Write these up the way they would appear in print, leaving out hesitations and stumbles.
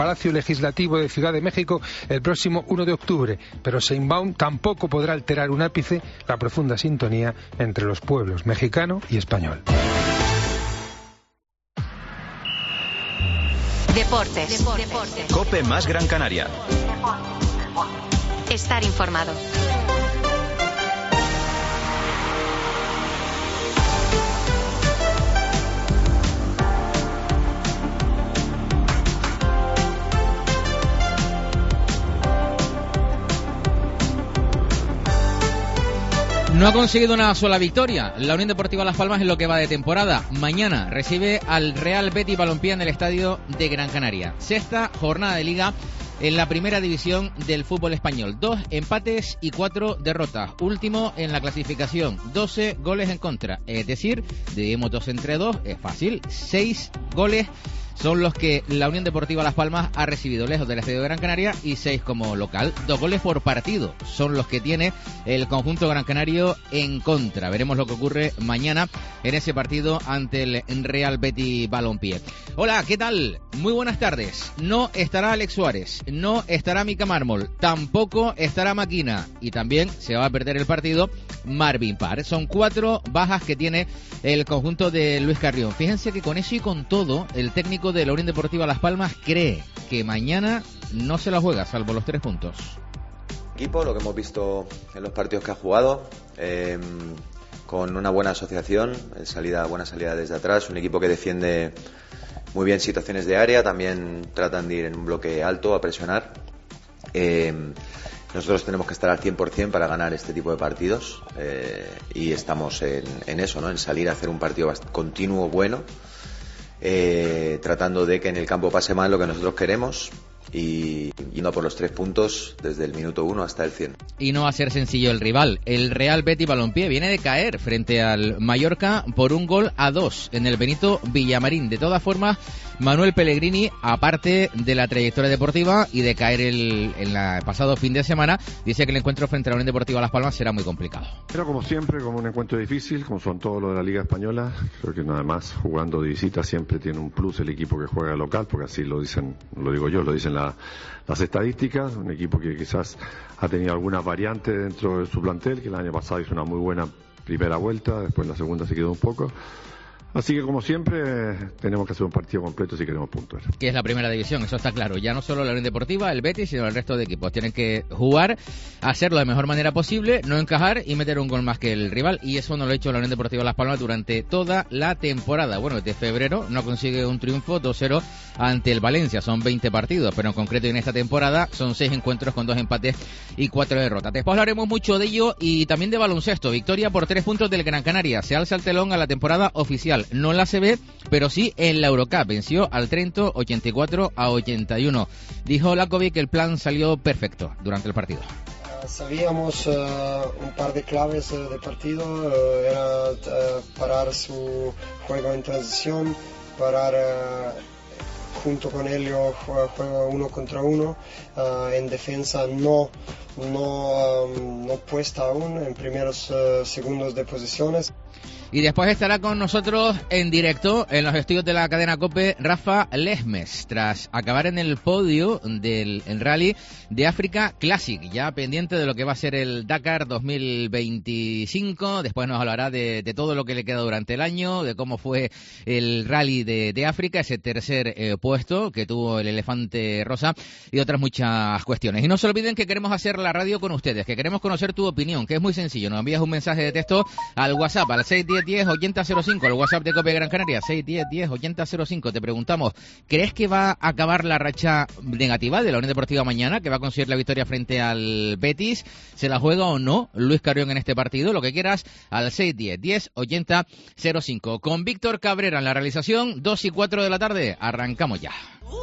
Palacio Legislativo de Ciudad de México el próximo 1 de octubre, pero Sheinbaum tampoco podrá alterar un ápice la profunda sintonía entre los pueblos mexicano y español. Deportes. COPE más Gran Canaria. Estar informado. No ha conseguido una sola victoria la Unión Deportiva Las Palmas en lo que va de temporada. Mañana recibe al Real Betis Balompié en el estadio de Gran Canaria. Sexta jornada de liga en la primera división del fútbol español. 2 empates y 4 derrotas. Último en la clasificación. 12 goles en contra. Es decir, dividimos 2 entre 2. Es fácil. 6 goles son los que la Unión Deportiva Las Palmas ha recibido lejos del estadio de Gran Canaria y 6 como local. 2 goles por partido son los que tiene el conjunto gran canario en contra. Veremos lo que ocurre mañana en ese partido ante el Real Betis Balompié. Hola, ¿qué tal? Muy buenas tardes. No estará Alex Suárez, no estará Mika Mármol, tampoco estará Maquina y también se va a perder el partido Marvin Parr. Son 4 bajas que tiene el conjunto de Luis Carrión. Fíjense que con eso y con todo, el técnico de la Unión Deportiva Las Palmas cree que mañana no se la juega, salvo los 3 puntos. Equipo, lo que hemos visto en los partidos que ha jugado, con una buena asociación, buena salida desde atrás, un equipo que defiende muy bien situaciones de área, también tratan de ir en un bloque alto a presionar. Nosotros tenemos que estar al 100% para ganar este tipo de partidos y estamos en eso, ¿no? En salir a hacer un partido continuo, bueno, tratando de que en el campo pase mal lo que nosotros queremos y yendo por los 3 puntos desde el minuto 1 hasta el 100. Y no va a ser sencillo el rival. El Real Betis Balompié viene de caer frente al Mallorca por 1-2 en el Benito Villamarín. De todas formas, Manuel Pellegrini, aparte de la trayectoria deportiva y de caer el pasado fin de semana, dice que el encuentro frente a la Unión Deportiva Las Palmas será muy complicado. Pero como siempre, como un encuentro difícil, como son todos los de la Liga Española, creo que nada más jugando de visita siempre tiene un plus el equipo que juega local, porque así lo dicen, lo digo yo, lo dicen las estadísticas. Un equipo que quizás ha tenido algunas variantes dentro de su plantel, que el año pasado hizo una muy buena primera vuelta, después en la segunda se quedó un poco. Así que, como siempre, tenemos que hacer un partido completo si queremos puntuar. Que es la primera división, eso está claro. Ya no solo la Unión Deportiva, el Betis, sino el resto de equipos. Tienen que jugar, hacerlo de mejor manera posible, no encajar y meter un gol más que el rival. Y eso no lo ha hecho la Unión Deportiva Las Palmas durante toda la temporada. Bueno, desde febrero no consigue un triunfo 2-0 ante el Valencia. Son 20 partidos, pero en concreto en esta temporada son 6 encuentros con 2 empates y 4 derrotas. Después hablaremos mucho de ello y también de baloncesto. Victoria por 3 puntos del Gran Canaria. Se alza el telón a la temporada oficial. No la ACB, pero sí en la Eurocup. Venció al Trento 84-81. Dijo Lakovic que el plan salió perfecto durante el partido. Sabíamos un par de claves de partido, era parar su juego en transición, parar junto con ello juego 1 contra 1, en defensa no puesta aún en primeros segundos de posiciones. Y después estará con nosotros en directo en los estudios de la cadena COPE Rafa Lesmes, tras acabar en el podio del Rally de África Classic, ya pendiente de lo que va a ser el Dakar 2025. Después nos hablará de todo lo que le queda durante el año, de cómo fue el Rally de África, ese tercer puesto que tuvo el Elefante Rosa y otras muchas cuestiones. Y no se olviden que queremos hacer la radio con ustedes, que queremos conocer tu opinión, que es muy sencillo. Nos envías un mensaje de texto al WhatsApp, al 610-10-8005, el WhatsApp de COPE Gran Canaria, 610-10-8005. Te preguntamos, ¿crees que va a acabar la racha negativa de la Unión Deportiva mañana, que va a conseguir la victoria frente al Betis? ¿Se la juega o no Luis Carrión en este partido? Lo que quieras al 610-10-8005. Con Víctor Cabrera en la realización, 2 y 4 de la tarde. Arrancamos ya.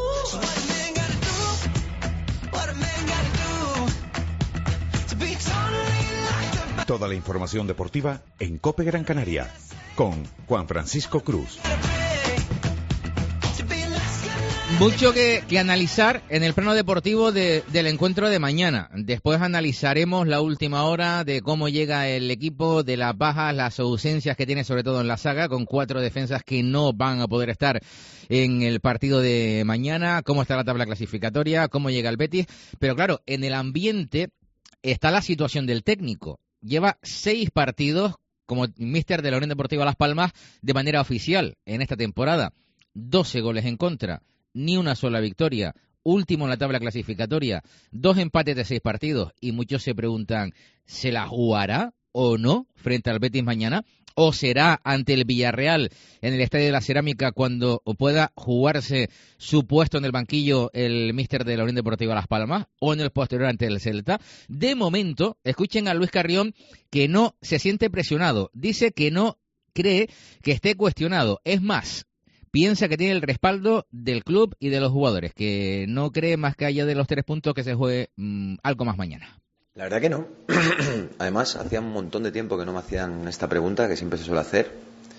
Toda la información deportiva en COPE Gran Canaria, con Juan Francisco Cruz. Mucho que analizar en el plano deportivo del encuentro de mañana. Después analizaremos la última hora de cómo llega el equipo, de las bajas, las ausencias que tiene sobre todo en la saga, con 4 defensas que no van a poder estar en el partido de mañana, cómo está la tabla clasificatoria, cómo llega el Betis. Pero claro, en el ambiente está la situación del técnico. Lleva 6 partidos como míster de la Unión Deportiva Las Palmas de manera oficial en esta temporada. 12 goles en contra, ni una sola victoria, último en la tabla clasificatoria, 2 empates de 6 partidos, y muchos se preguntan, ¿se la jugará o no frente al Betis mañana? ¿O será ante el Villarreal en el Estadio de la Cerámica cuando pueda jugarse su puesto en el banquillo el míster de la Unión Deportiva Las Palmas? ¿O en el posterior ante el Celta? De momento, escuchen a Luis Carrión, que no se siente presionado. Dice que no cree que esté cuestionado. Es más, piensa que tiene el respaldo del club y de los jugadores, que no cree más que allá de los 3 puntos que se juegue algo más mañana. La verdad que no. Además, hacía un montón de tiempo que no me hacían esta pregunta, que siempre se suele hacer.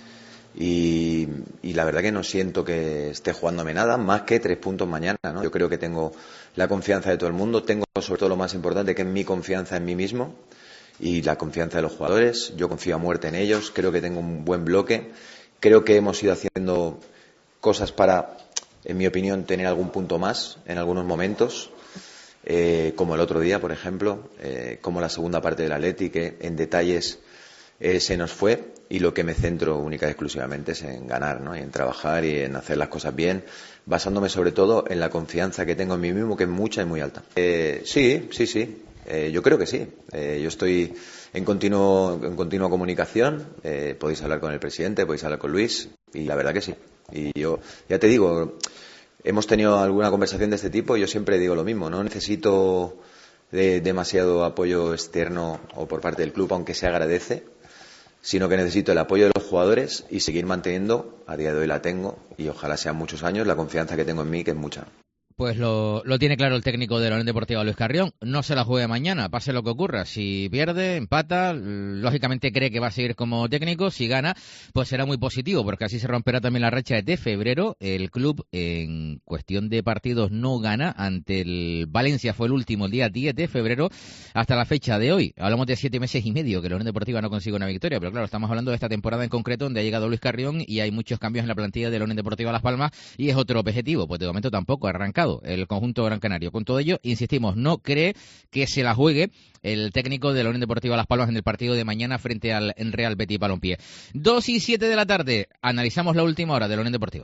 Y la verdad que no siento que esté jugándome nada, más que 3 puntos mañana, ¿no? Yo creo que tengo la confianza de todo el mundo, tengo sobre todo lo más importante, que es mi confianza en mí mismo y la confianza de los jugadores. Yo confío a muerte en ellos, creo que tengo un buen bloque, creo que hemos ido haciendo cosas para, en mi opinión, tener algún punto más en algunos momentos. Como el otro día, por ejemplo, como la segunda parte del Atleti, que en detalles se nos fue, y lo que me centro única y exclusivamente es en ganar, ¿no? Y en trabajar y en hacer las cosas bien, basándome sobre todo en la confianza que tengo en mí mismo, que es mucha y muy alta. Sí, yo creo que sí. Yo estoy en continua comunicación, podéis hablar con el presidente, podéis hablar con Luis, y la verdad que sí. Y yo, ya te digo, hemos tenido alguna conversación de este tipo y yo siempre digo lo mismo, no necesito demasiado apoyo externo o por parte del club, aunque se agradece, sino que necesito el apoyo de los jugadores y seguir manteniendo, a día de hoy la tengo, y ojalá sean muchos años, la confianza que tengo en mí, que es mucha. Pues lo tiene claro el técnico de la Unión Deportiva, Luis Carrión. No se la juegue mañana, pase lo que ocurra. Si pierde, empata, lógicamente cree que va a seguir como técnico. Si gana, pues será muy positivo, porque así se romperá también la racha de febrero. El club, en cuestión de partidos, no gana. Ante el Valencia fue el último, el día 10 de febrero, hasta la fecha de hoy. Hablamos de 7 meses y medio que la Unión Deportiva no consigue una victoria, pero claro, estamos hablando de esta temporada en concreto, donde ha llegado Luis Carrión y hay muchos cambios en la plantilla de la Unión Deportiva Las Palmas, y es otro objetivo, pues de momento tampoco ha arrancado el conjunto gran canario. Con todo ello, insistimos, no cree que se la juegue el técnico de la Unión Deportiva Las Palmas en el partido de mañana frente al Real Betis Balompié. 2:07 de la tarde, analizamos la última hora de la Unión Deportiva.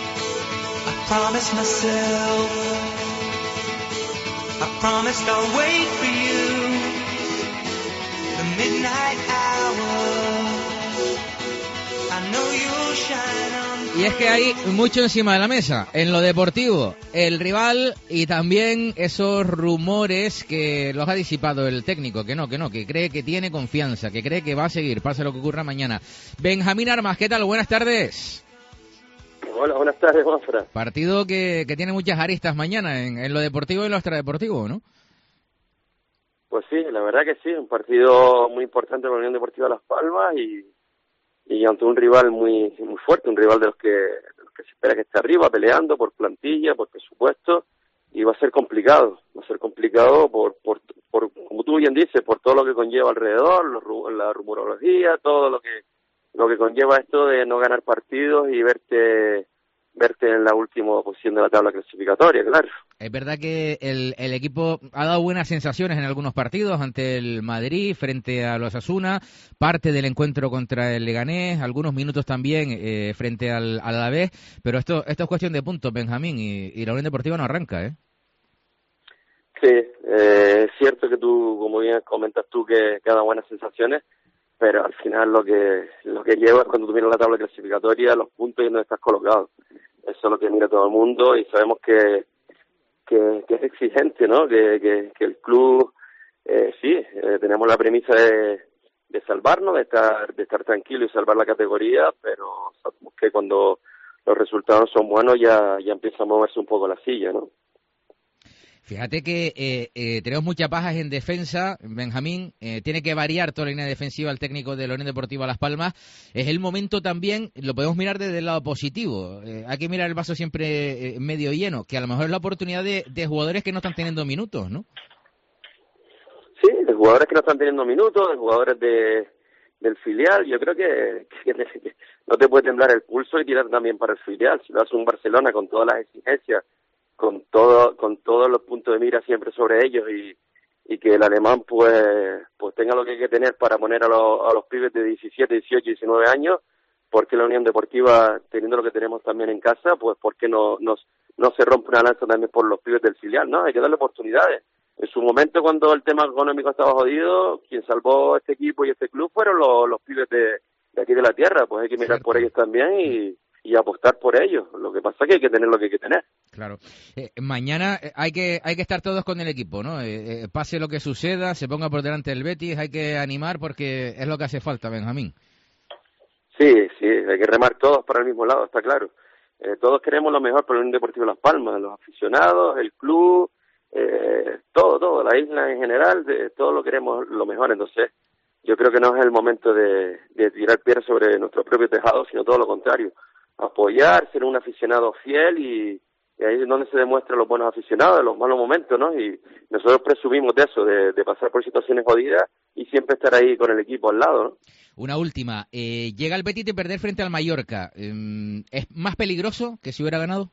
Y es que hay mucho encima de la mesa, en lo deportivo, el rival y también esos rumores que los ha disipado el técnico, que cree que tiene confianza, que cree que va a seguir, pase lo que ocurra mañana. Benjamín Armas, ¿qué tal? Buenas tardes. Hola, buenas tardes, Juanfra. Partido que tiene muchas aristas mañana en lo deportivo y en lo extradeportivo, ¿no? Pues sí, la verdad que sí, un partido muy importante para la Unión Deportiva Las Palmas y ante un rival muy fuerte, un rival de los que se espera que esté arriba, peleando por plantilla, por presupuesto, y va a ser complicado por como tú bien dices, por todo lo que conlleva alrededor, la rumorología, todo lo que conlleva esto de no ganar partidos y verte en la última posición de la tabla clasificatoria, claro. Es verdad que el equipo ha dado buenas sensaciones en algunos partidos, ante el Madrid, frente a los Osasuna, parte del encuentro contra el Leganés, algunos minutos también frente al Alavés, pero esto es cuestión de puntos, Benjamín, y la Unión Deportiva no arranca, ¿eh? Sí, es cierto que tú, como bien comentas tú, que da buenas sensaciones, pero al final lo que lleva es cuando tú miras la tabla clasificatoria, los puntos y donde estás colocado. Eso es lo que mira todo el mundo y sabemos que es exigente, ¿no? Que el club, tenemos la premisa de salvarnos, de estar tranquilo y salvar la categoría, pero sabemos que cuando los resultados son buenos ya empieza a moverse un poco la silla, ¿no? Fíjate que tenemos muchas bajas en defensa, Benjamín. Tiene que variar toda la línea defensiva el técnico de la Unión Deportiva Las Palmas. Es el momento también, lo podemos mirar desde el lado positivo. Hay que mirar el vaso siempre medio lleno, que a lo mejor es la oportunidad de jugadores que no están teniendo minutos, ¿no? Sí, de jugadores que no están teniendo minutos, de jugadores del filial. Yo creo que no te puede temblar el pulso y tirar también para el filial. Si lo hace un Barcelona con todas las exigencias, con todos los puntos de mira siempre sobre ellos y que el alemán pues tenga lo que hay que tener para poner a los pibes de 17, 18, 19 años, porque la Unión Deportiva, teniendo lo que tenemos también en casa, pues porque no se rompe una lanza también por los pibes del filial, ¿no? Hay que darle oportunidades. En su momento, cuando el tema económico estaba jodido, quien salvó este equipo y este club fueron los pibes de aquí de la tierra, pues hay que mirar por ellos también y apostar por ellos. Lo que pasa es que hay que tener lo que hay que tener. Claro. Mañana hay que estar todos con el equipo, ¿no? Pase lo que suceda, se ponga por delante el Betis, hay que animar porque es lo que hace falta, Benjamín. Sí, hay que remar todos para el mismo lado, está claro. Todos queremos lo mejor para la Unión Deportiva Las Palmas, los aficionados, el club, todo, la isla en general, todos lo queremos lo mejor. Entonces, yo creo que no es el momento de tirar piedras sobre nuestro propio tejado, sino todo lo contrario. Apoyar, ser un aficionado fiel y ahí es donde se demuestran los buenos aficionados, los malos momentos, ¿no? Y nosotros presumimos de eso, de pasar por situaciones jodidas y siempre estar ahí con el equipo al lado, ¿no? Una última, llega el Betis de perder frente al Mallorca, ¿es más peligroso que si hubiera ganado?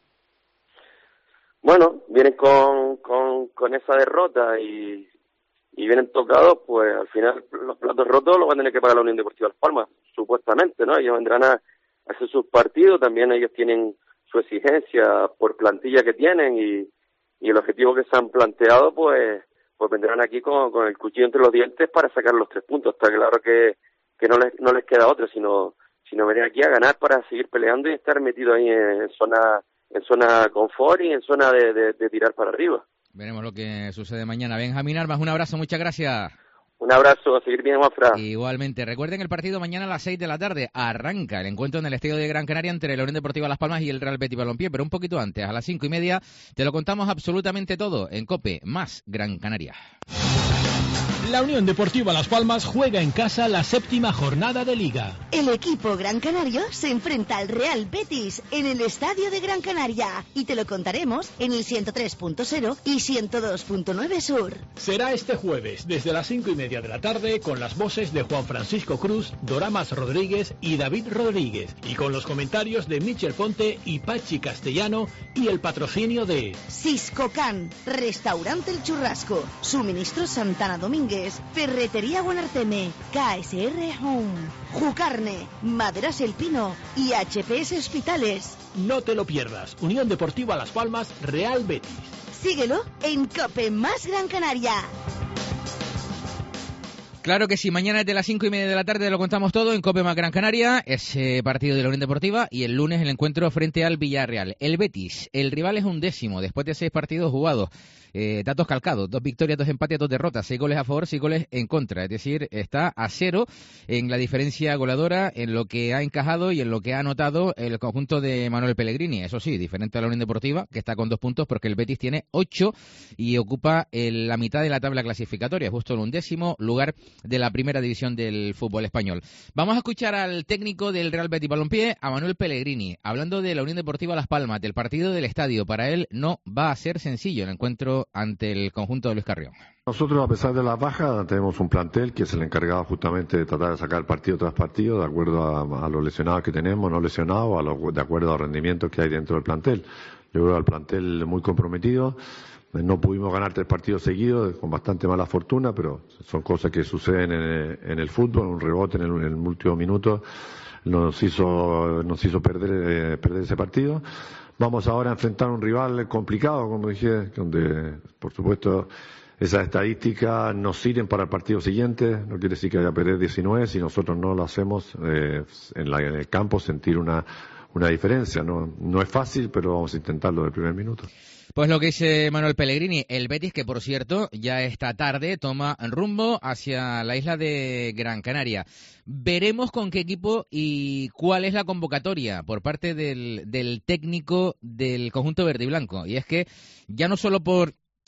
Bueno, vienen con esa derrota y vienen tocados, pues al final los platos rotos los van a tener que pagar la Unión Deportiva Las Palmas, supuestamente, ¿no? Ellos vendrán a hacer sus partidos, también ellos tienen su exigencia por plantilla que tienen y el objetivo que se han planteado, pues vendrán aquí con el cuchillo entre los dientes para sacar los 3 puntos. Está claro que no les queda otro, sino venir aquí a ganar para seguir peleando y estar metido ahí en zona confort y en zona de tirar para arriba. Veremos lo que sucede mañana. Benjamín Armas, un abrazo, muchas gracias. Un abrazo, a seguir bien, Mafra. Igualmente. Recuerden el partido mañana a las 6 de la tarde. Arranca el encuentro en el Estadio de Gran Canaria entre la Unión Deportiva Las Palmas y el Real Betis Balompié. Pero un poquito antes, a las 5:30, te lo contamos absolutamente todo en COPE más Gran Canaria. La Unión Deportiva Las Palmas juega en casa la 7ª jornada de Liga. El equipo gran canario se enfrenta al Real Betis en el Estadio de Gran Canaria y te lo contaremos en el 103.0 y 102.9 Sur. Será este jueves desde las 5:30 de la tarde con las voces de Juan Francisco Cruz, Doramas Rodríguez y David Rodríguez y con los comentarios de Michel Ponte y Pachi Castellano y el patrocinio de Siscocan, Restaurante El Churrasco, Suministro Santana Domínguez, Ferretería Guanarteme, KSR Home, Jucarne, Maderas El Pino y HPS Hospitales. No te lo pierdas. Unión Deportiva Las Palmas, Real Betis. Síguelo en COPE más Gran Canaria. Claro que sí, mañana desde las 5:30 de la tarde lo contamos todo en COPE más Gran Canaria, ese partido de la Unión Deportiva, y el lunes el encuentro frente al Villarreal. El Betis, el rival es 11º después de 6 partidos jugados. Datos calcados, 2 victorias, 2 empates, 2 derrotas, 6 goles a favor, 6 goles en contra. Es decir, está a 0 en la diferencia goleadora, en lo que ha encajado y en lo que ha anotado el conjunto de Manuel Pellegrini. Eso sí, diferente a la Unión Deportiva, que está con 2 puntos, porque el Betis tiene 8 y ocupa la mitad de la tabla clasificatoria, justo el 11º lugar de la primera división del fútbol español. Vamos a escuchar al técnico del Real Betis Balompié, a Manuel Pellegrini, hablando de la Unión Deportiva Las Palmas, del partido del estadio. Para él no va a ser sencillo el encuentro ante el conjunto de Luis Carrión. Nosotros, a pesar de las bajas, tenemos un plantel que es el encargado justamente de tratar de sacar partido tras partido, de acuerdo a los lesionados que tenemos, no lesionados, de acuerdo a los rendimientos que hay dentro del plantel. Yo veo al plantel muy comprometido. No pudimos ganar 3 partidos seguidos, con bastante mala fortuna, pero son cosas que suceden en el fútbol. Un rebote en el último minuto nos hizo perder ese partido. Vamos ahora a enfrentar un rival complicado, como dije, donde, por supuesto, esas estadísticas nos sirven para el partido siguiente. No quiere decir que vaya a perder 19, si nosotros no lo hacemos en el campo, sentir una diferencia. No es fácil, pero vamos a intentarlo del primer minuto. Pues lo que dice Manuel Pellegrini, el Betis, que por cierto ya esta tarde toma rumbo hacia la isla de Gran Canaria. Veremos con qué equipo y cuál es la convocatoria por parte del técnico del conjunto verde y blanco. Y es que ya no solo por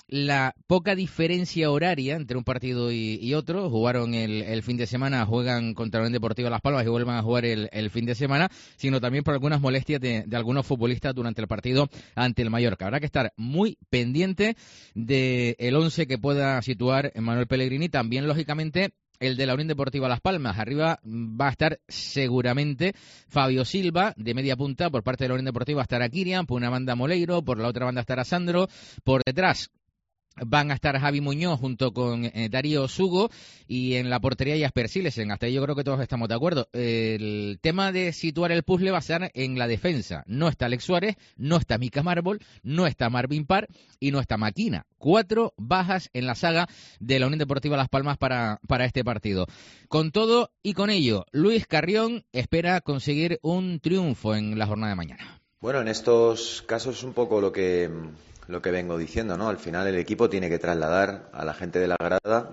la poca diferencia horaria entre un partido y otro. Jugaron el fin de semana, juegan contra la Unión Deportiva Las Palmas y vuelvan a jugar el fin de semana, sino también por algunas molestias de algunos futbolistas durante el partido ante el Mallorca. Habrá que estar muy pendiente del 11 que pueda situar Manuel Pellegrini. También, lógicamente, el de la Unión Deportiva Las Palmas. Arriba va a estar seguramente Fabio Silva, de media punta. Por parte de la Unión Deportiva estará Kirian, por una banda Moleiro, por la otra banda estará Sandro, por detrás van a estar Javi Muñoz junto con Darío Sugo, y en la portería Jasper Silesen. Hasta ahí yo creo que todos estamos de acuerdo. El tema de situar el puzzle va a ser en la defensa. No está Alex Suárez, no está Mika Marbol, no está Marvin Parr y no está Maquina. 4 bajas en la saga de la Unión Deportiva Las Palmas para este partido. Con todo y con ello, Luis Carrión espera conseguir un triunfo en la jornada de mañana. Bueno, en estos casos es un poco lo que vengo diciendo, ¿no? Al final el equipo tiene que trasladar a la gente de la grada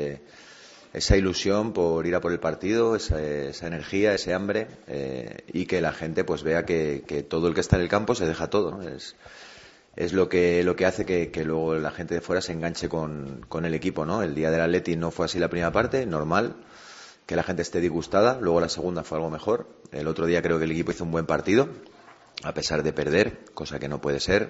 esa ilusión por ir a por el partido, esa energía, ese hambre, y que la gente pues vea que todo el que está en el campo se deja todo, ¿no? Es lo que hace que luego la gente de fuera se enganche con el equipo, ¿no? El día del Atleti no fue así la primera parte, normal que la gente esté disgustada, luego la segunda fue algo mejor. El otro día creo que el equipo hizo un buen partido, a pesar de perder, cosa que no puede ser.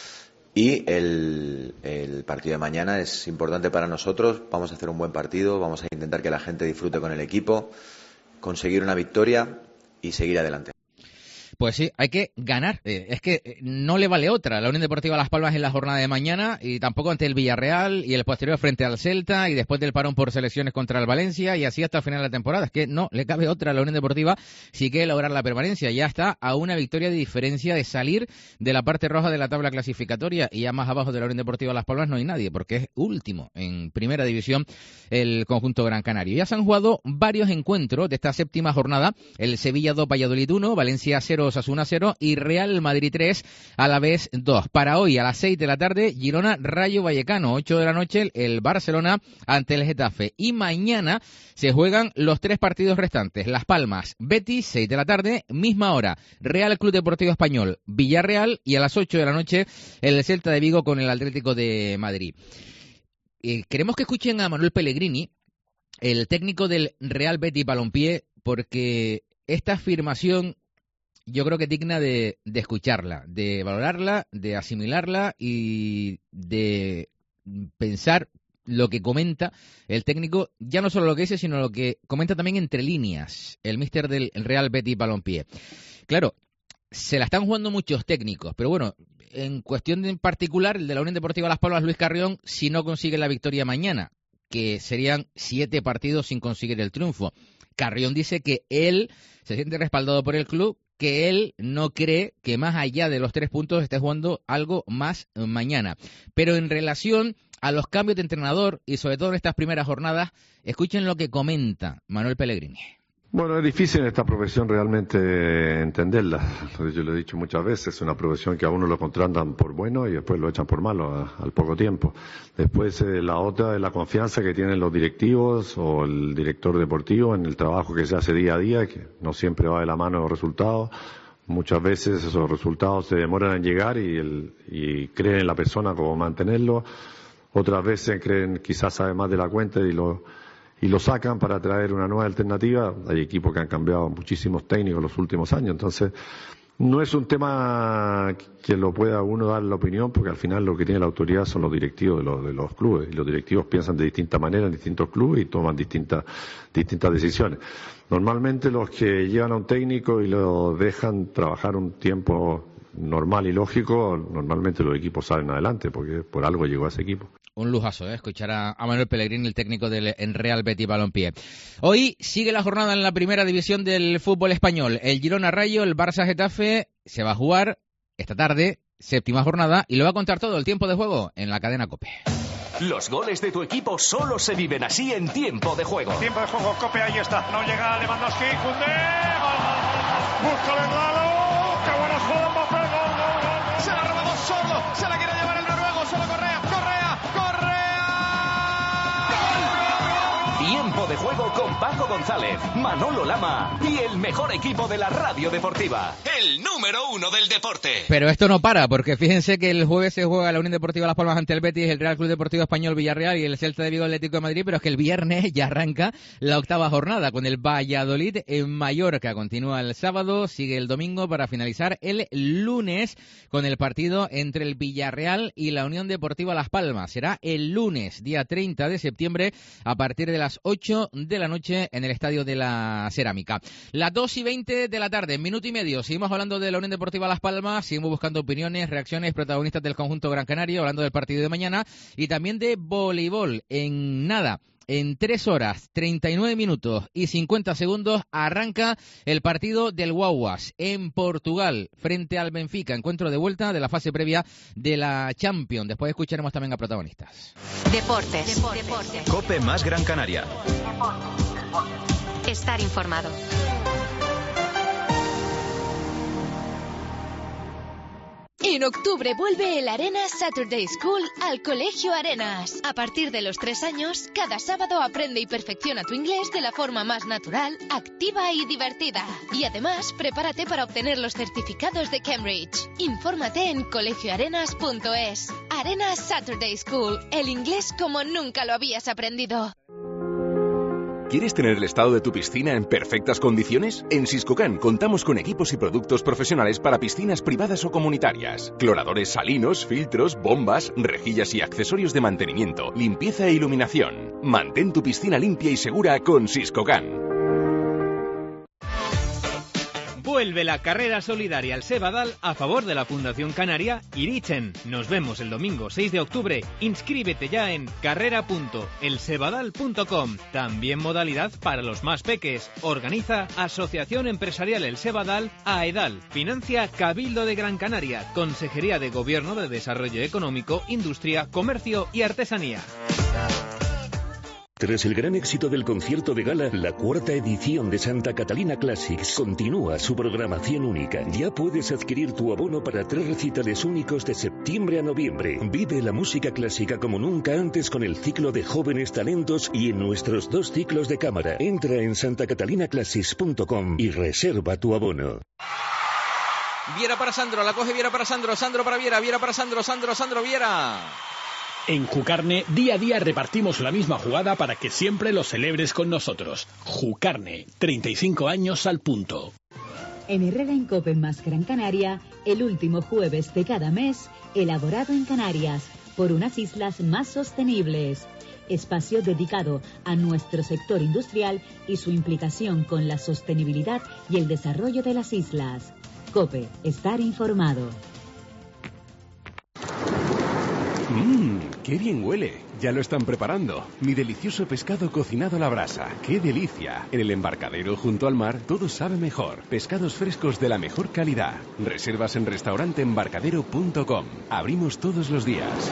Y el partido de mañana es importante para nosotros. Vamos a hacer un buen partido, vamos a intentar que la gente disfrute con el equipo, conseguir una victoria y seguir adelante. Pues sí, hay que ganar. Es que no le vale otra. La Unión Deportiva Las Palmas en la jornada de mañana, y tampoco ante el Villarreal, y el posterior frente al Celta, y después del parón por selecciones contra el Valencia, y así hasta el final de la temporada. Es que no le cabe otra a la Unión Deportiva si quiere lograr la permanencia. Ya está a una victoria de diferencia de salir de la parte roja de la tabla clasificatoria, y ya más abajo de la Unión Deportiva Las Palmas no hay nadie, porque es último en primera división el conjunto gran canario. Ya se han jugado varios encuentros de esta séptima jornada. El Sevilla 2, Valladolid 1, Valencia 0, Osasuna 0 y Real Madrid 3, Alavés 2. Para hoy a las 6 de la tarde, Girona Rayo Vallecano, 8 de la noche el Barcelona ante el Getafe. Y mañana se juegan los 3 partidos restantes. Las Palmas, Betis, 6 de la tarde, misma hora, Real Club Deportivo Español, Villarreal, y a las 8 de la noche el Celta de Vigo con el Atlético de Madrid. Queremos que escuchen a Manuel Pellegrini, el técnico del Real Betis Balompié, porque esta afirmación yo creo que es digna de escucharla, de valorarla, de asimilarla y de pensar lo que comenta el técnico, ya no solo lo que dice, sino lo que comenta también entre líneas el míster del Real Betis Balompié. Claro, se la están jugando muchos técnicos, pero bueno, en cuestión en particular, el de la Unión Deportiva Las Palmas, Luis Carrión, si no consigue la victoria mañana, que serían 7 partidos sin conseguir el triunfo. Carrión dice que él se siente respaldado por el club, que él no cree que más allá de los 3 puntos esté jugando algo más mañana. Pero en relación a los cambios de entrenador y sobre todo en estas primeras jornadas, escuchen lo que comenta Manuel Pellegrini. Bueno, es difícil en esta profesión realmente entenderla. Yo lo he dicho muchas veces, es una profesión que a uno lo contratan por bueno y después lo echan por malo al poco tiempo. Después la otra es la confianza que tienen los directivos o el director deportivo en el trabajo que se hace día a día, que no siempre va de la mano de los resultados. Muchas veces esos resultados se demoran en llegar y creen en la persona como mantenerlo. Otras veces creen quizás sabe más de la cuenta y lo sacan para traer una nueva alternativa. Hay equipos que han cambiado muchísimos técnicos en los últimos años, entonces no es un tema que lo pueda uno dar la opinión, porque al final lo que tiene la autoridad son los directivos de los clubes, y los directivos piensan de distinta manera en distintos clubes y toman distintas decisiones. Normalmente los que llevan a un técnico y lo dejan trabajar un tiempo normal y lógico, normalmente los equipos salen adelante, porque por algo llegó a ese equipo. Un lujazo, escuchar a Manuel Pellegrini, el técnico del Real Betis Balompié. Hoy sigue la jornada en la primera división del fútbol español. El Girona Rayo, el Barça Getafe se va a jugar esta tarde, séptima jornada, y lo va a contar todo el tiempo de juego en la cadena COPE. Los goles de tu equipo solo se viven así en tiempo de juego. Tiempo de juego, COPE, ahí está. No llega Lewandowski, Koundé, gol. Busca el Galo, qué buena jugada, Mbappé, gol. Se la ha robado solo, se la quiere llevar el noruego, solo Correa. Tiempo de juego con Paco González, Manolo Lama y el mejor equipo de la radio deportiva. el número 1 del deporte. Pero esto no para, porque fíjense que el jueves se juega la Unión Deportiva Las Palmas ante el Betis, el Real Club Deportivo Español Villarreal y el Celta de Vigo Atlético de Madrid, pero es que el viernes ya arranca la octava jornada con el Valladolid en Mallorca. Continúa el sábado, sigue el domingo para finalizar el lunes con el partido entre el Villarreal y la Unión Deportiva Las Palmas. Será el lunes, día 30 de septiembre, a partir de las 8 de la noche en el Estadio de la Cerámica. Las 2:20 de la tarde, minuto y medio. Seguimos hablando de la Unión Deportiva Las Palmas, seguimos buscando opiniones, reacciones, protagonistas del conjunto Gran Canaria, hablando del partido de mañana y también de voleibol. En nada, en 3 horas, 39 minutos y 50 segundos arranca el partido del Guaguas en Portugal frente al Benfica. Encuentro de vuelta de la fase previa de la Champions. Después escucharemos también a protagonistas. Deportes. Cope más Gran Canaria. Estar informado. En octubre vuelve el Arenas Saturday School al Colegio Arenas. A partir de los 3 años, cada sábado aprende y perfecciona tu inglés de la forma más natural, activa y divertida. Y además, prepárate para obtener los certificados de Cambridge. Infórmate en colegioarenas.es. Arenas Saturday School, el inglés como nunca lo habías aprendido. ¿Quieres tener el estado de tu piscina en perfectas condiciones? En Siscocan contamos con equipos y productos profesionales para piscinas privadas o comunitarias. Cloradores salinos, filtros, bombas, rejillas y accesorios de mantenimiento, limpieza e iluminación. Mantén tu piscina limpia y segura con Siscocan. Vuelve la carrera solidaria al Sebadal a favor de la Fundación Canaria Irichen. Nos vemos el domingo 6 de octubre. Inscríbete ya en carrera.elsebadal.com. También modalidad para los más peques. Organiza Asociación Empresarial El Sebadal, AEDAL. Financia Cabildo de Gran Canaria. Consejería de Gobierno de Desarrollo Económico, Industria, Comercio y Artesanía. Tras el gran éxito del concierto de gala, la 4ª edición de Santa Catalina Classics continúa su programación única. Ya puedes adquirir tu abono para 3 recitales únicos de septiembre a noviembre. Vive la música clásica como nunca antes con el ciclo de jóvenes talentos y en nuestros 2 ciclos de cámara. Entra en santacatalinaclassics.com y reserva tu abono. Viera para Sandro, la coge Viera para Sandro, Sandro para Viera, Viera para Sandro, Sandro Viera. En Jucarne, día a día repartimos la misma jugada para que siempre lo celebres con nosotros. Jucarne, 35 años al punto. En Herrera en Cope más Gran Canaria, el último jueves de cada mes, elaborado en Canarias, por unas islas más sostenibles. Espacio dedicado a nuestro sector industrial y su implicación con la sostenibilidad y el desarrollo de las islas. Cope, estar informado. ¡Qué bien huele! Ya lo están preparando. Mi delicioso pescado cocinado a la brasa. ¡Qué delicia! En el embarcadero junto al mar todo sabe mejor. Pescados frescos de la mejor calidad. Reservas en restauranteembarcadero.com. Abrimos todos los días.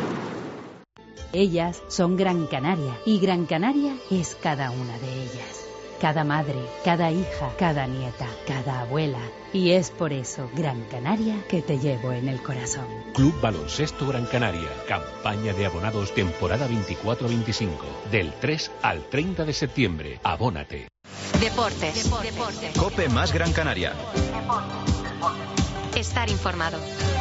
Ellas son Gran Canaria y Gran Canaria es cada una de ellas. Cada madre, cada hija, cada nieta, cada abuela. Y es por eso, Gran Canaria, que te llevo en el corazón. Club Baloncesto Gran Canaria. Campaña de abonados temporada 24-25. Del 3 al 30 de septiembre. Abónate. Deportes. Cope más Gran Canaria. Estar informado.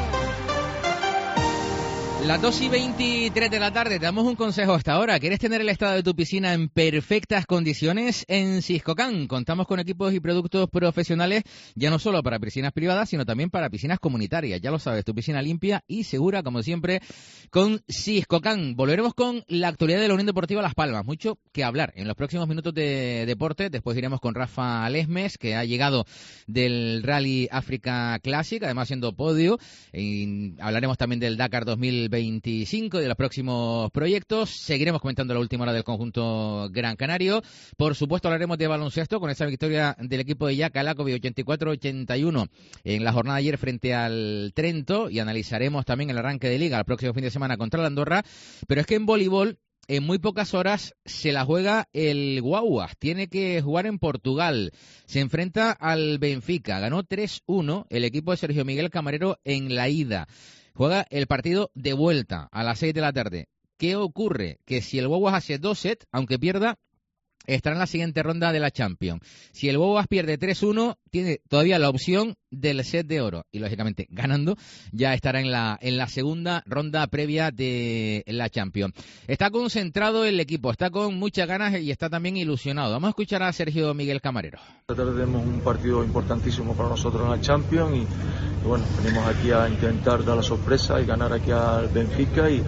Las 2:23 de la tarde, te damos un consejo hasta ahora. ¿Quieres tener el estado de tu piscina en perfectas condiciones? En Siscocan contamos con equipos y productos profesionales, ya no solo para piscinas privadas, sino también para piscinas comunitarias. Ya lo sabes, tu piscina limpia y segura, como siempre, con Siscocan. Volveremos con la actualidad de la Unión Deportiva Las Palmas. Mucho que hablar en los próximos minutos de deporte. Después iremos con Rafa Lesmes, que ha llegado del Rally Africa Classic, además siendo podio. Y hablaremos también del Dakar 2025 y de los próximos proyectos. Seguiremos comentando la última hora del conjunto Gran Canario. Por supuesto hablaremos de baloncesto con esa victoria del equipo de Jaca Lakovic 84-81 en la jornada de ayer frente al Trento, y analizaremos también el arranque de liga el próximo fin de semana contra la Andorra. Pero es que en voleibol en muy pocas horas se la juega el Guaguas. Tiene que jugar en Portugal. Se enfrenta al Benfica. Ganó 3-1 el equipo de Sergio Miguel Camarero en la ida. Juega el partido de vuelta a las 6 de la tarde. ¿Qué ocurre? Que si el Guaguas hace 2 sets, aunque pierda, estará en la siguiente ronda de la Champions. Si el Boas pierde 3-1, tiene todavía la opción del set de oro. Y, lógicamente, ganando, ya estará en la segunda ronda previa de la Champions. Está concentrado el equipo, está con muchas ganas y está también ilusionado. Vamos a escuchar a Sergio Miguel Camarero. Tenemos un partido importantísimo para nosotros en la Champions y bueno, venimos aquí a intentar dar la sorpresa y ganar aquí al Benfica y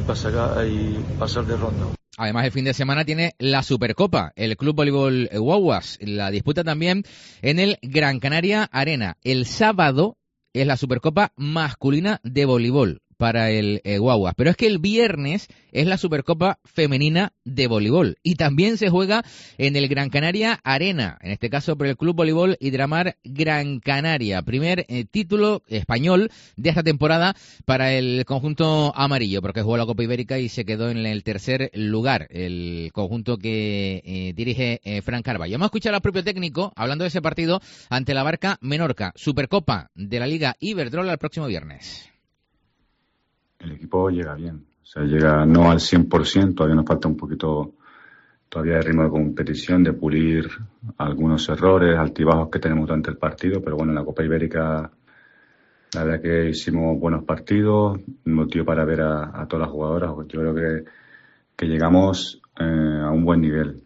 pasar de ronda. Además, el fin de semana tiene la Supercopa, el Club Voleibol Guaguas. La disputa también en el Gran Canaria Arena. El sábado es la Supercopa masculina de voleibol para el Guaguas. Pero es que el viernes es la Supercopa femenina de voleibol. Y también se juega en el Gran Canaria Arena, en este caso por el Club Voleibol Hidramar Gran Canaria. Primer título español de esta temporada para el conjunto amarillo, porque jugó la Copa Ibérica y se quedó en el tercer lugar, el conjunto que dirige Fran Carballo. Vamos a escuchar al propio técnico hablando de ese partido ante la Barca Menorca, Supercopa de la Liga Iberdrola el próximo viernes. El equipo llega bien, o sea, llega no al 100%, todavía nos falta un poquito todavía de ritmo de competición, de pulir algunos errores, altibajos que tenemos durante el partido, pero bueno, en la Copa Ibérica la verdad que hicimos buenos partidos, un motivo para ver a todas las jugadoras. Yo creo que llegamos a un buen nivel.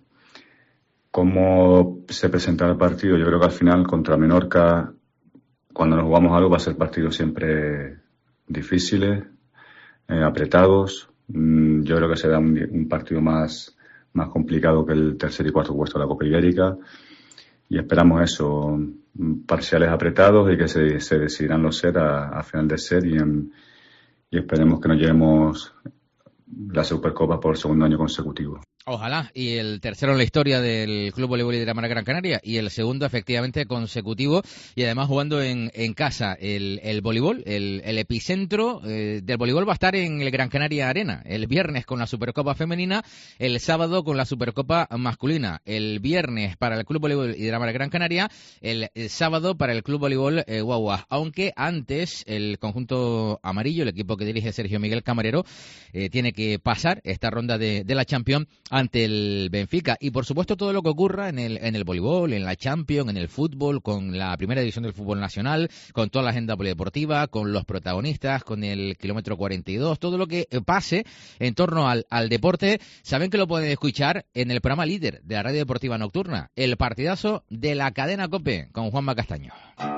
¿Cómo se presentará el partido? Yo creo que al final contra Menorca, cuando nos jugamos algo, va a ser partidos siempre difíciles, apretados. Yo creo que será un partido más complicado que el tercer y cuarto puesto de la Copa Ibérica y esperamos eso, parciales apretados y que se decidirán los sets a final de set y esperemos que nos llevemos la Supercopa por segundo año consecutivo. Ojalá, y el tercero en la historia del Club Voleibol Hidramar Gran Canaria y el segundo efectivamente consecutivo y además jugando en casa. El voleibol, el epicentro del voleibol va a estar en el Gran Canaria Arena, el viernes con la Supercopa femenina, el sábado con la Supercopa masculina, el viernes para el Club Voleibol Hidramar Gran Canaria, el sábado para el Club Voleibol Guaguas, aunque antes el conjunto amarillo, el equipo que dirige Sergio Miguel Camarero, tiene que pasar esta ronda de la Champions ante el Benfica. Y por supuesto todo lo que ocurra en el voleibol, en la Champions, en el fútbol, con la primera división del fútbol nacional, con toda la agenda polideportiva, con los protagonistas, con el kilómetro 42, todo lo que pase en torno al deporte, saben que lo pueden escuchar en el programa líder de la radio deportiva nocturna, el partidazo de la cadena COPE con Juanma Castaño.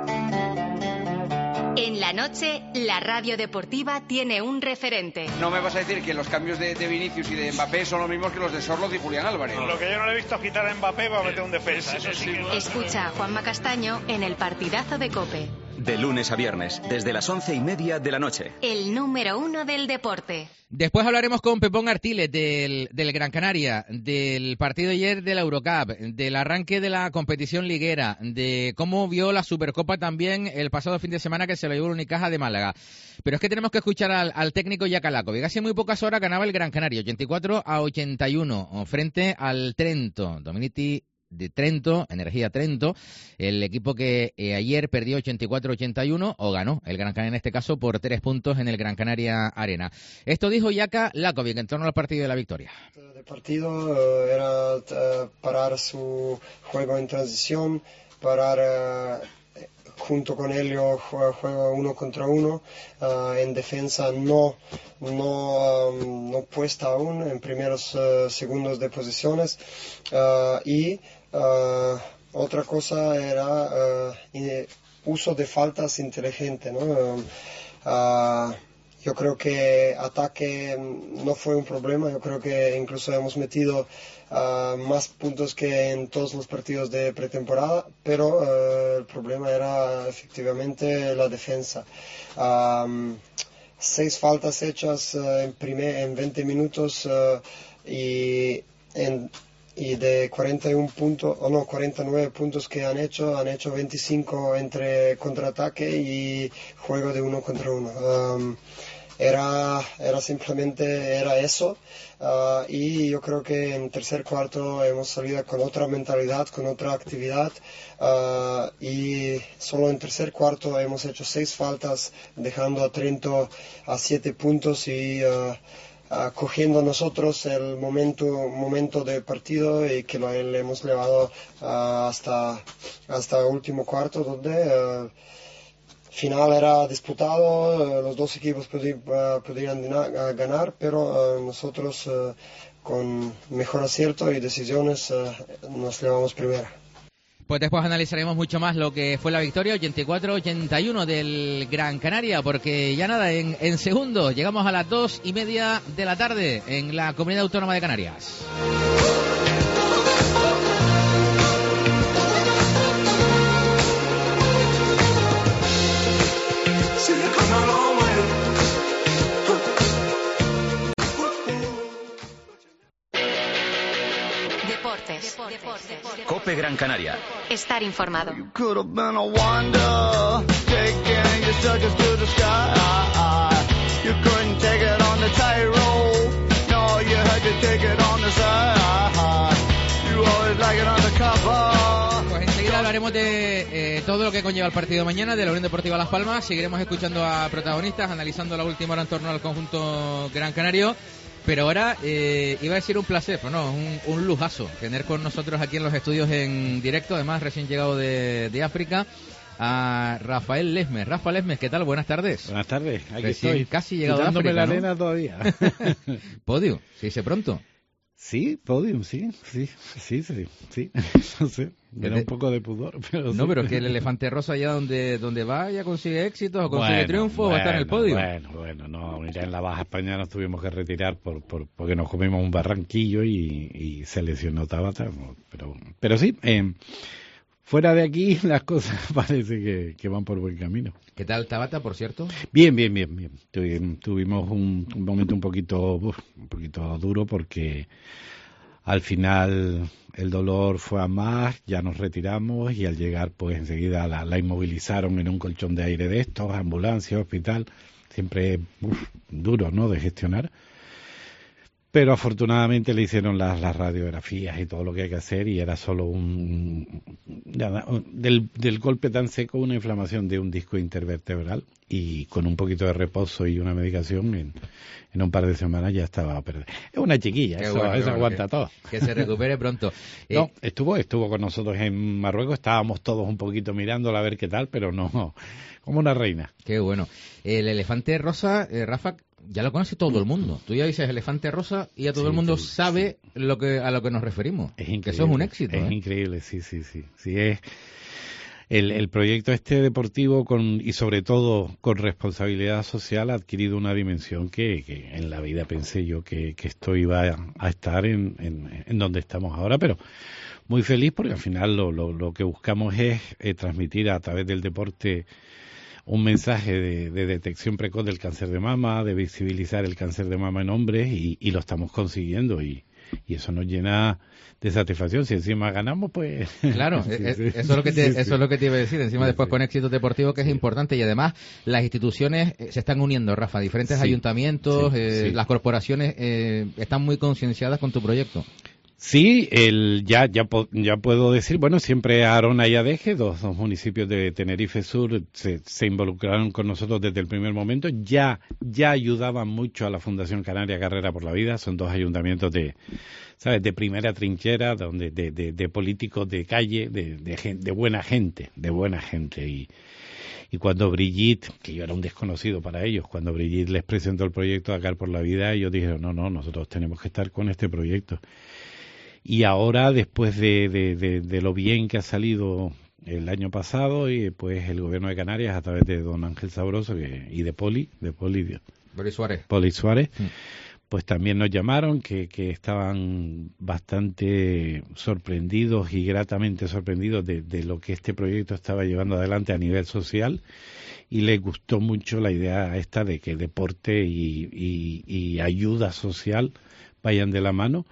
En la noche, la radio deportiva tiene un referente. No me vas a decir que los cambios de Vinicius y de Mbappé son los mismos que los de Sorloth y Julián Álvarez. Lo que yo no le he visto quitar a Mbappé va a meter un defensa. Eso sí. Escucha a Juanma Castaño en el partidazo de COPE. De lunes a viernes, desde las 11:30 de la noche. El número 1 del deporte. Después hablaremos con Pepón Artiles del Gran Canaria, del partido de ayer de la Eurocup, del arranque de la competición liguera, de cómo vio la Supercopa también el pasado fin de semana que se lo llevó el Unicaja de Málaga. Pero es que tenemos que escuchar al técnico Jaka Lakovic. Hace muy pocas horas ganaba el Gran Canaria, 84-81, frente al Trento. Dominici de Trento, Energía Trento, el equipo que ayer perdió 84-81 o ganó el Gran Canaria en este caso por 3 puntos en el Gran Canaria Arena. Esto dijo Jaka Lakovic en torno al partido de la victoria. El partido era parar su juego en transición, parar junto con Helio juego 1 contra 1, en defensa no puesta aún en primeros segundos de posiciones y otra cosa era uso de faltas inteligente, ¿no? Yo creo que ataque no fue un problema, yo creo que incluso hemos metido más puntos que en todos los partidos de pretemporada, pero el problema era efectivamente la defensa. 6 faltas hechas en 20 minutos y de 49 puntos que han hecho 25 entre contraataque y juego de 1 contra 1. Era simplemente eso y yo creo que en tercer cuarto hemos salido con otra mentalidad, con otra actividad y solo en tercer cuarto hemos hecho 6 faltas dejando a Trento a 7 puntos y cogiendo nosotros el momento del partido y que le hemos llevado hasta el último cuarto, donde final era disputado, los dos equipos podrían ganar, pero nosotros con mejor acierto y decisiones nos llevamos primero. Pues después analizaremos mucho más lo que fue la victoria 84-81 del Gran Canaria, porque ya nada, en segundo llegamos a las 2:30 de la tarde en la Comunidad Autónoma de Canarias. COPE Gran Canaria. Estar informado. Pues enseguida hablaremos de todo lo que conlleva el partido de mañana de la Unión Deportiva Las Palmas. Seguiremos escuchando a protagonistas, analizando la última hora en torno al conjunto gran canario. Pero ahora iba a decir un placer, pero no, un lujazo tener con nosotros aquí en los estudios en directo, además recién llegado de África, a Rafael Lesmes. Rafa Lesmes, ¿qué tal? Buenas tardes. Buenas tardes, aquí recién estoy. Casi llegado a África, la ¿no? arena todavía. Podio, se dice pronto. Sí, podium, sí. No sé, me da un poco de pudor, pero no, sí. pero es que el elefante rosa allá donde va ya consigue éxitos o consigue triunfos, va a estar en el podio. Bueno, no, ya en la Baja España nos tuvimos que retirar porque nos comimos un barranquillo y se lesionó Tabata, pero sí, fuera de aquí las cosas parece que van por buen camino. ¿Qué tal Tabata, por cierto? Bien. Tuvimos un momento un poquito duro porque al final el dolor fue a más, ya nos retiramos y al llegar pues enseguida la inmovilizaron en un colchón de aire de estos, ambulancia, hospital, siempre duro, ¿no?, de gestionar. Pero afortunadamente le hicieron las radiografías y todo lo que hay que hacer y era solo del golpe tan seco una inflamación de un disco intervertebral y con un poquito de reposo y una medicación en un par de semanas ya estaba a perder. Es una chiquilla, eso aguanta todo. Que se recupere pronto. No, estuvo con nosotros en Marruecos, estábamos todos un poquito mirándola a ver qué tal, pero no, como una reina. Qué bueno. El elefante rosa, Rafa, ya lo conoce todo el mundo. Tú ya dices elefante rosa y ya todo el mundo sabe a lo que nos referimos. Es increíble. Que eso es un éxito. Es increíble, sí. Sí, es el proyecto deportivo y sobre todo con responsabilidad social ha adquirido una dimensión que en la vida pensé yo que esto iba a estar en donde estamos ahora, pero muy feliz porque al final lo que buscamos es transmitir a través del deporte un mensaje de detección precoz del cáncer de mama, de visibilizar el cáncer de mama en hombres y lo estamos consiguiendo y eso nos llena de satisfacción. Si encima ganamos, pues... Claro, eso es lo que te iba a decir. Encima después con éxito deportivo, que es importante, y además las instituciones se están uniendo, Rafa, diferentes ayuntamientos, las corporaciones están muy concienciadas con tu proyecto. Sí, ya puedo decir, bueno, siempre Arona y Adeje, dos municipios de Tenerife Sur, se involucraron con nosotros desde el primer momento, ya ayudaban mucho a la Fundación Canaria Carrera por la Vida, son dos ayuntamientos de primera trinchera, donde de políticos de calle, de buena gente, y cuando Brigitte, que yo era un desconocido para ellos, cuando Brigitte les presentó el proyecto Dakar por la Vida, ellos dijeron, no, nosotros tenemos que estar con este proyecto. Y ahora, después de lo bien que ha salido el año pasado, y pues el gobierno de Canarias, a través de don Ángel Sabroso y de Poli Suárez, pues también nos llamaron, que estaban bastante sorprendidos y gratamente sorprendidos de lo que este proyecto estaba llevando adelante a nivel social, y les gustó mucho la idea esta de que deporte y ayuda social vayan de la mano.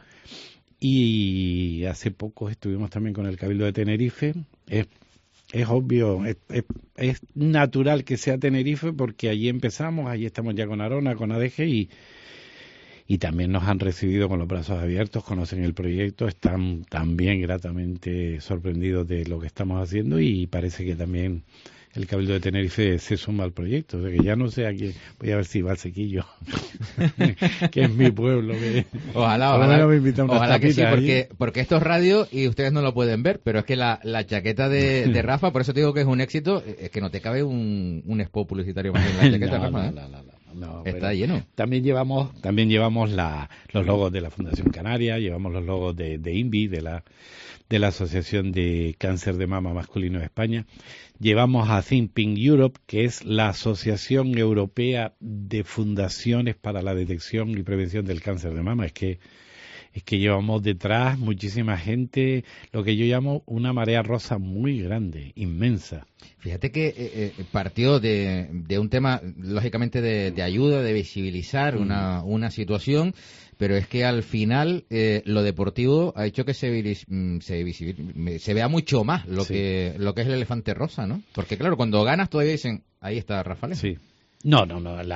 Y hace poco estuvimos también con el Cabildo de Tenerife. Es obvio, es natural que sea Tenerife porque allí empezamos, allí estamos ya con Arona, con ADG y también nos han recibido con los brazos abiertos, conocen el proyecto, están también gratamente sorprendidos de lo que estamos haciendo y parece que también el Cabildo de Tenerife se suma al proyecto. O sea que ya no sé a quién, voy a ver si va Sequillo, que es mi pueblo. Ojalá me invita a unas ojalá que sí, tapitas porque esto es radio y ustedes no lo pueden ver, pero es que la chaqueta de Rafa, por eso te digo que es un éxito, es que no te cabe un spot publicitario más en la chaqueta, Rafa. No, está lleno. También llevamos los logos de la Fundación Canaria, llevamos los logos de INVI, de la Asociación de Cáncer de Mama Masculino de España. Llevamos a Think Pink Europe, que es la Asociación Europea de Fundaciones para la Detección y Prevención del Cáncer de Mama. Es que llevamos detrás muchísima gente, lo que yo llamo una marea rosa muy grande, inmensa. Fíjate que partió de un tema, lógicamente, de ayuda, de visibilizar una situación, pero es que al final lo deportivo ha hecho que se vea mucho más lo que es el elefante rosa, ¿no? Porque claro, cuando ganas todavía dicen, ahí está Rafael. Sí. No,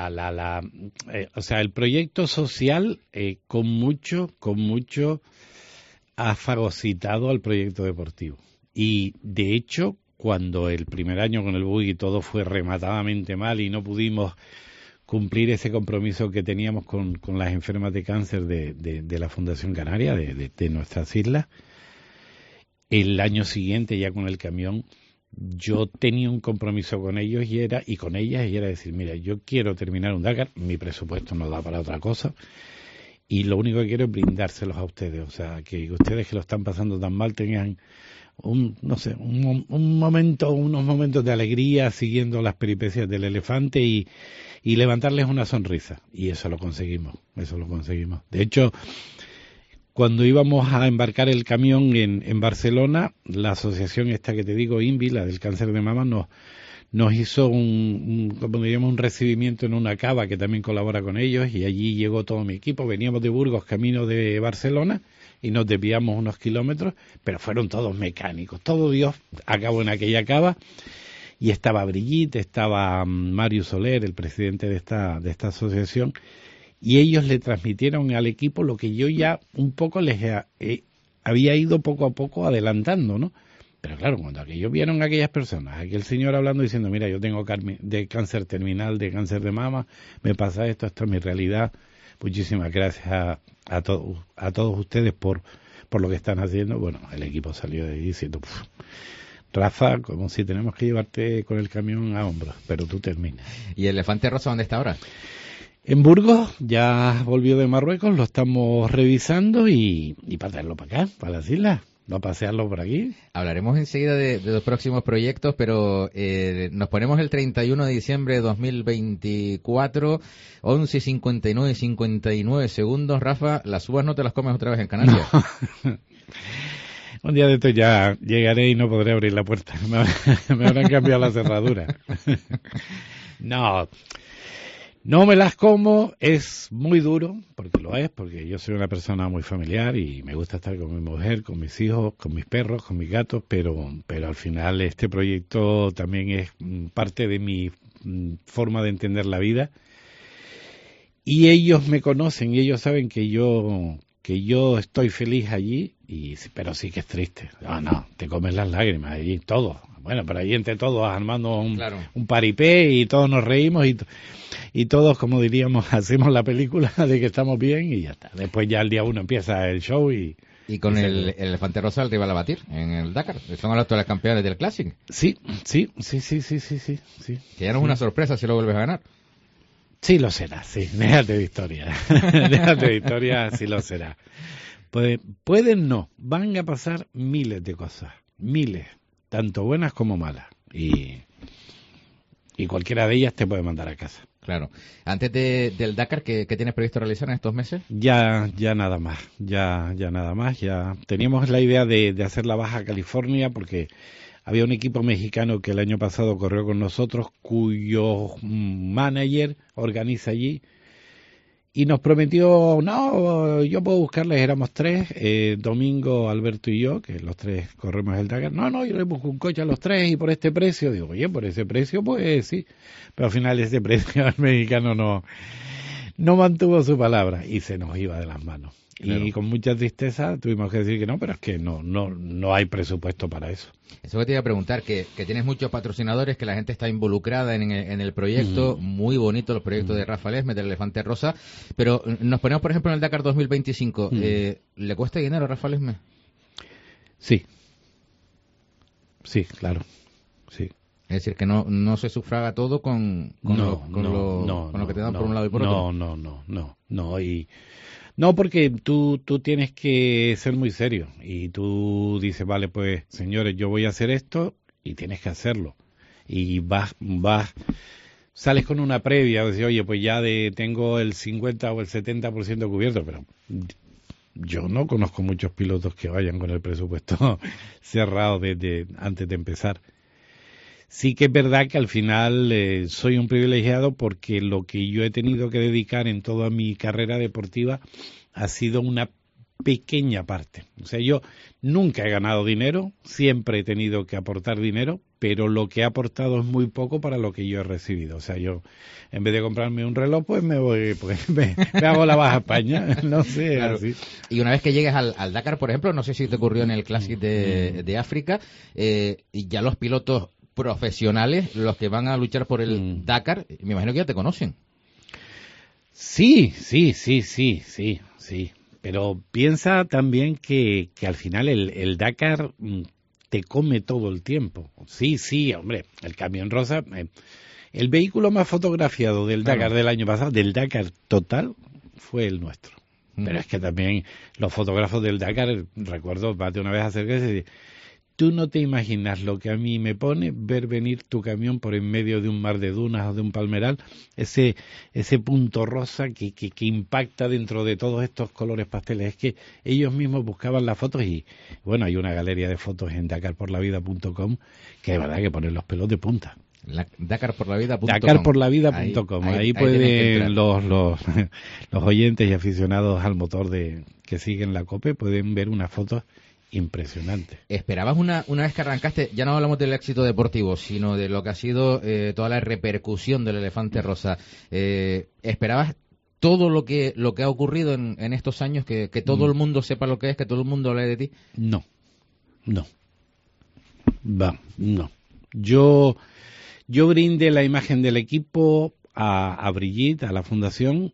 o sea, el proyecto social con mucho ha fagocitado al proyecto deportivo. Y de hecho, cuando el primer año con el buggy todo fue rematadamente mal y no pudimos cumplir ese compromiso que teníamos con las enfermas de cáncer de la Fundación Canaria, de nuestras islas, el año siguiente ya con el camión yo tenía un compromiso con ellos y con ellas y era decir, mira, yo quiero terminar un Dakar, mi presupuesto no da para otra cosa y lo único que quiero es brindárselos a ustedes, o sea, que ustedes que lo están pasando tan mal tengan unos momentos de alegría siguiendo las peripecias del elefante y levantarles una sonrisa, y eso lo conseguimos. De hecho, cuando íbamos a embarcar el camión en Barcelona, la asociación esta que te digo, INVI, la del cáncer de mama, nos hizo como diríamos, un recibimiento en una cava que también colabora con ellos, y allí llegó todo mi equipo. Veníamos de Burgos, camino de Barcelona, y nos desviamos unos kilómetros, pero fueron todos mecánicos. Todo Dios acabó en aquella cava, y estaba Brigitte, estaba Mario Soler, el presidente de esta asociación, y ellos le transmitieron al equipo lo que yo ya un poco les había ido poco a poco adelantando, ¿no? Pero claro, cuando aquellos vieron a aquellas personas, aquel señor hablando diciendo, mira, yo tengo de cáncer terminal, de cáncer de mama, me pasa esto es mi realidad, muchísimas gracias a todos ustedes por lo que están haciendo. Bueno, el equipo salió de ahí diciendo, Rafa, como si tenemos que llevarte con el camión a hombros, pero tú terminas. ¿Y el elefante rosa dónde está ahora? En Burgos, ya volvió de Marruecos, lo estamos revisando y para traerlo para acá, para las islas, no pasearlo por aquí. Hablaremos enseguida de los próximos proyectos, pero nos ponemos el 31 de diciembre de 2024, 11:59 segundos. Rafa, las uvas no te las comes otra vez en Canarias. No. Un día de esto ya llegaré y no podré abrir la puerta. Me habrán cambiado la cerradura. No me las como, es muy duro, porque yo soy una persona muy familiar y me gusta estar con mi mujer, con mis hijos, con mis perros, con mis gatos, pero al final este proyecto también es parte de mi forma de entender la vida. Y ellos me conocen y ellos saben que yo estoy feliz allí, pero sí que es triste. No, te comes las lágrimas allí, todo. Bueno, pero allí entre todos armando un paripé y todos nos reímos y todos, como diríamos, hacemos la película de que estamos bien y ya está. Después ya el día 1 empieza el show y con el elefante rosa el rival a batir en el Dakar. Son los actuales campeones del Classic. Sí. Que ya no es una sorpresa si lo vuelves a ganar. Sí lo será, sí. Déjate de historia, sí lo será. Pueden no, van a pasar miles de cosas, tanto buenas como malas, y cualquiera de ellas te puede mandar a casa. Claro. Antes del Dakar, ¿qué tienes previsto realizar en estos meses? Ya nada más, ya teníamos la idea de hacer la Baja California, porque había un equipo mexicano que el año pasado corrió con nosotros, cuyo manager organiza allí, y nos prometió, no, yo puedo buscarles, éramos 3, Domingo, Alberto y yo, que los 3 corremos el Dakar. No, yo le busco un coche a los 3 y por este precio. Digo, oye, por ese precio, pues sí. Pero al final ese precio al mexicano no mantuvo su palabra y se nos iba de las manos. Claro. Y con mucha tristeza tuvimos que decir que no, pero es que no hay presupuesto para eso. Eso que te iba a preguntar, que tienes muchos patrocinadores, que la gente está involucrada en el proyecto, muy bonito el proyecto de Rafa Lesmes, del Elefante Rosa, pero nos ponemos, por ejemplo, en el Dakar 2025. ¿Le cuesta dinero a Rafa Lesmes? Sí, claro, sí. Es decir, que no se sufraga todo con lo que te dan por un lado y por otro. No, porque tú tienes que ser muy serio y tú dices, vale, pues señores, yo voy a hacer esto y tienes que hacerlo. Y sales con una previa, decir, oye, pues ya tengo el 50 o el 70% cubierto, pero yo no conozco muchos pilotos que vayan con el presupuesto cerrado antes de empezar. Sí que es verdad que al final soy un privilegiado porque lo que yo he tenido que dedicar en toda mi carrera deportiva ha sido una pequeña parte. O sea, yo nunca he ganado dinero, siempre he tenido que aportar dinero, pero lo que he aportado es muy poco para lo que yo he recibido. O sea, yo en vez de comprarme un reloj, pues me hago la Baja España, no sé. Claro. Así. Y una vez que llegues al Dakar, por ejemplo, no sé si te ocurrió en el Classic de África, y ya los pilotos profesionales, los que van a luchar por el Dakar, me imagino que ya te conocen. Sí. Pero piensa también que al final el Dakar te come todo el tiempo. Sí, hombre, el camión rosa, el vehículo más fotografiado del Dakar del año pasado, del Dakar total, fue el nuestro. Pero es que también los fotógrafos del Dakar, recuerdo más de una vez acercarse y decir, tú no te imaginas lo que a mí me pone ver venir tu camión por en medio de un mar de dunas o de un palmeral, ese punto rosa que impacta dentro de todos estos colores pasteles. Es que ellos mismos buscaban las fotos y, bueno, hay una galería de fotos en dakarporlavida.com que de verdad que ponen los pelos de punta. Dakarporlavida.com. Dakarporlavida.com. Ahí pueden los oyentes y aficionados al motor que siguen la COPE pueden ver unas fotos impresionante. ¿Esperabas una vez que arrancaste, ya no hablamos del éxito deportivo, sino de lo que ha sido toda la repercusión del Elefante Rosa? ¿Esperabas todo lo que ha ocurrido en estos años, que todo el mundo sepa lo que es, que todo el mundo hable de ti? No. Yo brindé la imagen del equipo a Brigitte, a la fundación,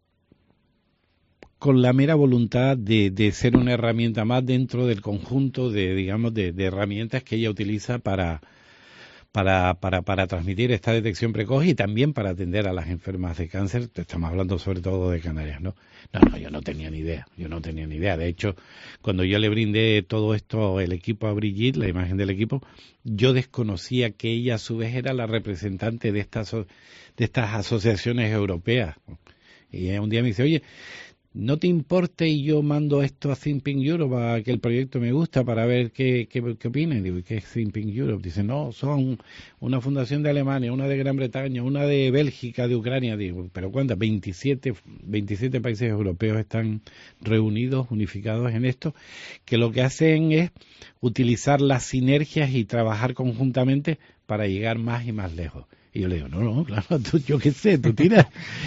con la mera voluntad de ser una herramienta más dentro del conjunto de herramientas que ella utiliza para transmitir esta detección precoz y también para atender a las enfermas de cáncer. Estamos hablando sobre todo de Canarias, ¿no? No, yo no tenía ni idea. De hecho, cuando yo le brindé todo esto, el equipo a Brigitte, la imagen del equipo, yo desconocía que ella a su vez era la representante de estas asociaciones europeas. Y un día me dice, oye, ¿no te importa y yo mando esto a Thinking Europe, a que el proyecto me gusta, para ver qué opinan? Digo, ¿y qué es Thinking Europe? Dice, no, son una fundación de Alemania, una de Gran Bretaña, una de Bélgica, de Ucrania. Digo, ¿pero cuántas? 27 países europeos están reunidos, unificados en esto, que lo que hacen es utilizar las sinergias y trabajar conjuntamente para llegar más y más lejos. Y yo le digo, no, claro, yo qué sé, tú tiras.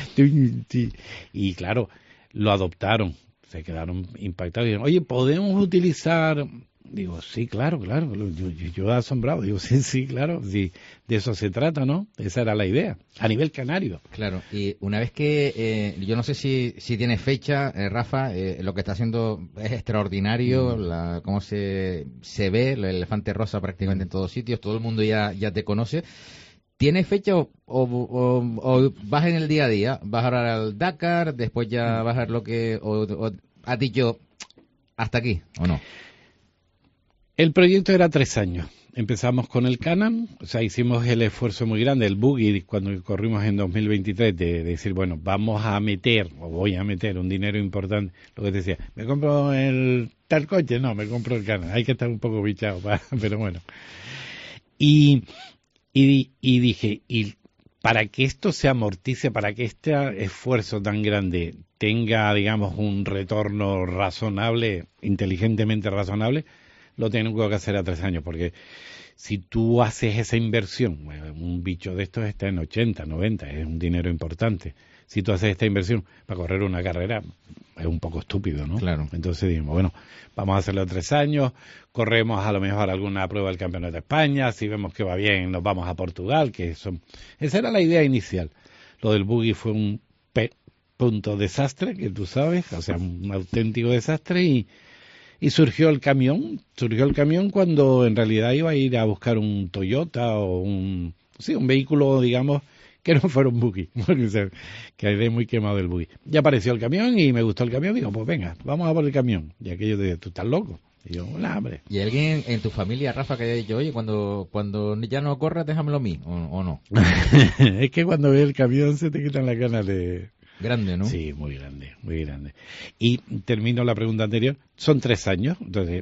Y claro, lo adoptaron, se quedaron impactados y dijeron, oye, ¿podemos utilizar? Digo, sí, claro, yo asombrado, digo, sí, claro, sí, de eso se trata, ¿no? Esa era la idea, a nivel canario. Claro, y una vez que, yo no sé si tiene fecha, Rafa, lo que está haciendo es extraordinario, cómo se ve el Elefante Rosa prácticamente en todos sitios, todo el mundo ya te conoce. ¿Tienes fecha o vas en el día a día? ¿Vas ahora al Dakar, después ya vas a ver lo que... o has dicho hasta aquí, o no? El proyecto era 3 años. Empezamos con el Can-Am, o sea, hicimos el esfuerzo muy grande, el buggy, cuando corrimos en 2023, de decir, bueno, voy a meter un dinero importante. Lo que te decía, ¿me compro el tal coche? No, me compro el Can-Am. Hay que estar un poco bichado, pero bueno. Y dije, y para que esto se amortice, para que este esfuerzo tan grande tenga, digamos, un retorno razonable, inteligentemente razonable, lo tengo que hacer a 3 años, porque si tú haces esa inversión, bueno, un bicho de estos está en 80, 90, es un dinero importante. si tú haces esta inversión para correr una carrera, es un poco estúpido, ¿no? Claro. Entonces dijimos, bueno, vamos a hacerlo 3 años, corremos a lo mejor alguna prueba del Campeonato de España, si vemos que va bien nos vamos a Portugal, esa era la idea inicial. Lo del buggy fue un punto desastre, que tú sabes, o sea, un auténtico desastre, y surgió el camión cuando en realidad iba a ir a buscar un Toyota o un vehículo, digamos, que no fuera un buggy, porque quedé muy quemado el buggy. Ya apareció el camión y me gustó el camión, digo, pues venga, vamos a por el camión. Y aquello de, ¿tú estás loco? Y yo, hola, hombre. ¿Y alguien en tu familia, Rafa, que haya dicho, oye, cuando ya no corras, déjamelo a mí, o no? Es que cuando ves el camión se te quitan las ganas de... Grande, ¿no? Sí, muy grande, muy grande. Y termino la pregunta anterior, son 3 años, entonces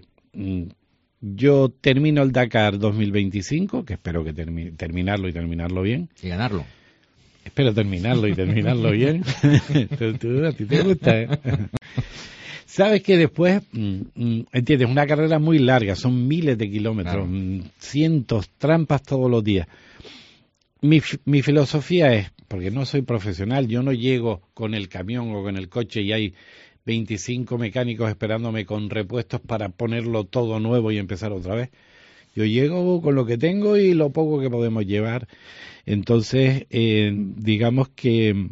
yo termino el Dakar 2025, que espero que terminarlo y terminarlo bien. Y ganarlo. Espero terminarlo y terminarlo bien. A ti te gusta, ¿eh? Sabes que después, entiendes, una carrera muy larga, son miles de kilómetros, cientos, trampas todos los días. Mi filosofía es, porque no soy profesional, yo no llego con el camión o con el coche y hay 25 mecánicos esperándome con repuestos para ponerlo todo nuevo y empezar otra vez. Yo llego con lo que tengo y lo poco que podemos llevar. Entonces, digamos que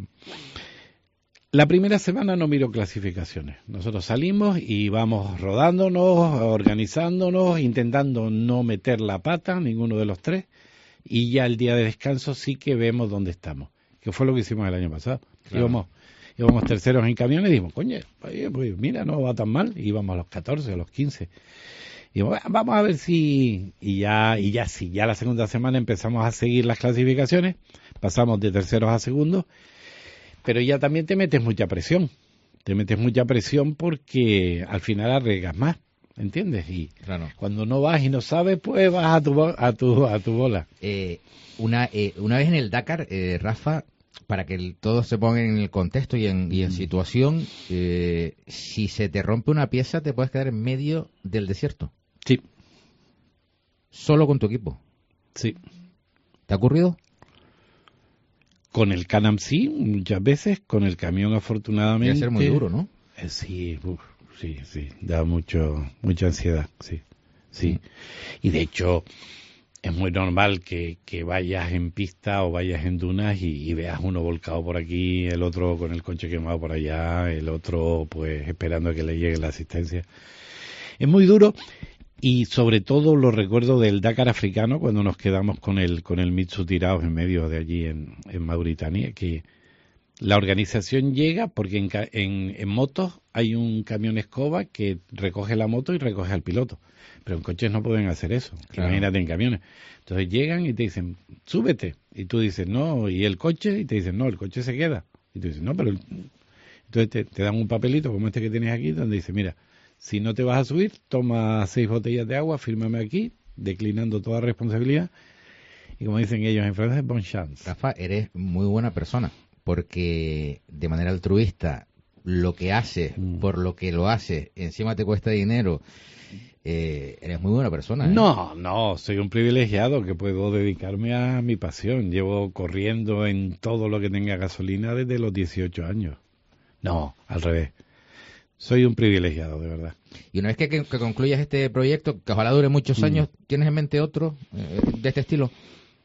la primera semana no miro clasificaciones. Nosotros salimos y vamos rodándonos, organizándonos, intentando no meter la pata, ninguno de los 3. Y ya el día de descanso sí que vemos dónde estamos, que fue lo que hicimos el año pasado. Claro. Íbamos terceros en camiones y dijimos, coño, pues mira, no va tan mal. Íbamos a los 14, a los 15. Y dijimos, vamos a ver si... Y ya la segunda semana empezamos a seguir las clasificaciones, pasamos de terceros a segundos, pero ya también te metes mucha presión. Te metes mucha presión porque al final arriesgas más. ¿Entiendes? Y claro, cuando no vas y no sabes, pues vas a tu bola. Una vez en el Dakar, Rafa, para que todos se pongan en el contexto y en situación, si se te rompe una pieza, te puedes quedar en medio del desierto. Sí. ¿Solo con tu equipo? Sí. ¿Te ha ocurrido? Con el Can-Am sí, muchas veces. Con el camión, afortunadamente. Debe ser muy duro, ¿no? Sí, Sí, da mucha ansiedad, sí. Y de hecho es muy normal que vayas en pista o vayas en dunas y veas uno volcado por aquí, el otro con el coche quemado por allá, el otro pues esperando a que le llegue la asistencia. Es muy duro y sobre todo lo recuerdo del Dakar africano cuando nos quedamos con el Mitsu tirados en medio de allí en Mauritania, que la organización llega porque en motos hay un camión escoba que recoge la moto y recoge al piloto. Pero en coches no pueden hacer eso. Claro. Imagínate en camiones. Entonces llegan y te dicen, súbete. Y tú dices, no. ¿Y el coche? Y te dicen, no, el coche se queda. Y tú dices, no, pero... Entonces te dan un papelito como este que tienes aquí donde dice, mira, si no te vas a subir, toma 6 botellas de agua, fírmame aquí, declinando toda responsabilidad. Y como dicen ellos en francés, bon chance. Rafa, eres muy buena persona. Porque de manera altruista lo que haces, por lo que lo haces, encima te cuesta dinero, eres muy buena persona, ¿eh? No, soy un privilegiado que puedo dedicarme a mi pasión. Llevo corriendo en todo lo que tenga gasolina desde los 18 años. No, al revés. Soy un privilegiado, de verdad. Y una vez que concluyas este proyecto, que ojalá dure muchos años, ¿tienes en mente otro de este estilo?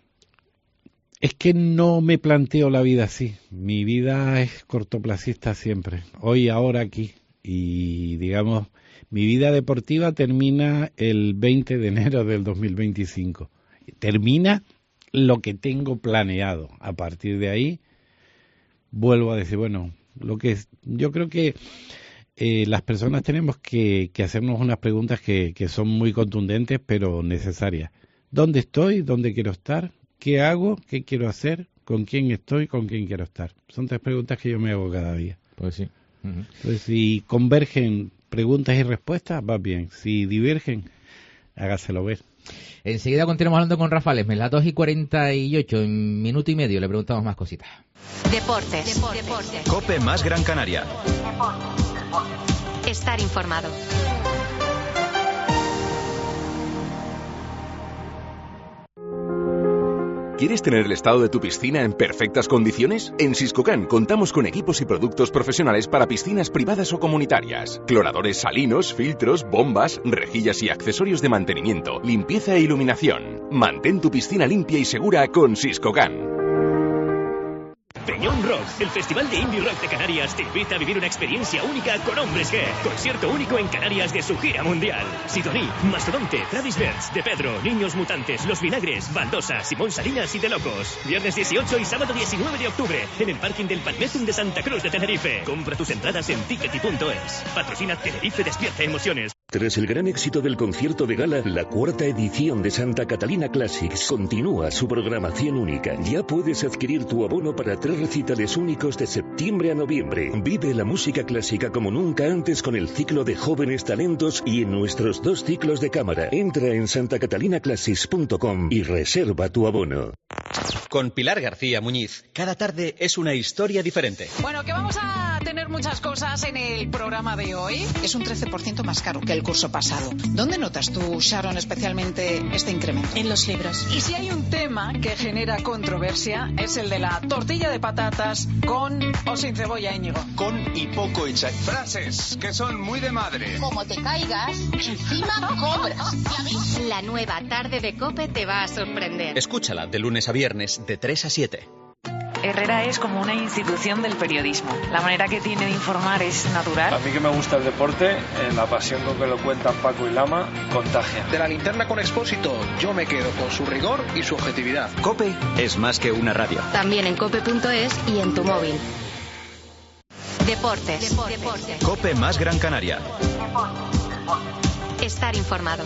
Es que no me planteo la vida así. Mi vida es cortoplacista siempre. Hoy, ahora, aquí. Y, digamos, mi vida deportiva termina el 20 de enero del 2025. Termina lo que tengo planeado. A partir de ahí, vuelvo a decir, bueno, yo creo que las personas tenemos que hacernos unas preguntas que son muy contundentes, pero necesarias. ¿Dónde estoy? ¿Dónde quiero estar? ¿Qué hago? ¿Qué quiero hacer? ¿Con quién estoy? ¿Con quién quiero estar? Son 3 preguntas que yo me hago cada día. Pues sí. Pues si convergen preguntas y respuestas, va bien. Si divergen, hágaselo ver. Enseguida continuamos hablando con Rafa Lesmes. Las 2:48, en minuto y medio le preguntamos más cositas. Deportes. COPE más Gran Canaria. Estar informado. ¿Quieres tener el estado de tu piscina en perfectas condiciones? En Siscocan contamos con equipos y productos profesionales para piscinas privadas o comunitarias. Cloradores salinos, filtros, bombas, rejillas y accesorios de mantenimiento, limpieza e iluminación. Mantén tu piscina limpia y segura con Siscocan. Peñón Rock, el festival de indie rock de Canarias, te invita a vivir una experiencia única con Hombres G. Concierto único en Canarias de su gira mundial. Sidoní, Mastodonte, Travis Bertz, De Pedro, Niños Mutantes, Los Vinagres, Baldosa, Simón Salinas y De Locos. Viernes 18 y sábado 19 de octubre, en el parking del Palmetum de Santa Cruz de Tenerife. Compra tus entradas en tickety.es. Patrocina Tenerife Despierta Emociones. Tras el gran éxito del concierto de gala, la cuarta edición de Santa Catalina Classics continúa su programación única. Ya puedes adquirir tu abono para 3 recitales únicos de septiembre a noviembre. Vive la música clásica como nunca antes con el ciclo de jóvenes talentos y en nuestros 2 ciclos de cámara. Entra en santacatalinaclassics.com y reserva tu abono. Con Pilar García Muñiz, cada tarde es una historia diferente. Bueno, que vamos a tener muchas cosas en el programa de hoy. Es un 13% más caro que el curso pasado. ¿Dónde notas tú, Sharon, especialmente este incremento? En los libros. Y si hay un tema que genera controversia, es el de la tortilla de patatas con o sin cebolla, Íñigo. Con y poco hecha. Frases que son muy de madre. Como te caigas, encima cobras. La nueva tarde de COPE te va a sorprender. Escúchala de lunes a viernes de 3 a 7. Herrera es como una institución del periodismo. La manera que tiene de informar es natural. A mí que me gusta el deporte, la pasión con que lo cuentan Paco y Lama, contagia. De la linterna con Expósito, yo me quedo con su rigor y su objetividad. COPE es más que una radio. También en cope.es y en tu móvil. Deportes. COPE más Gran Canaria. Estar informado.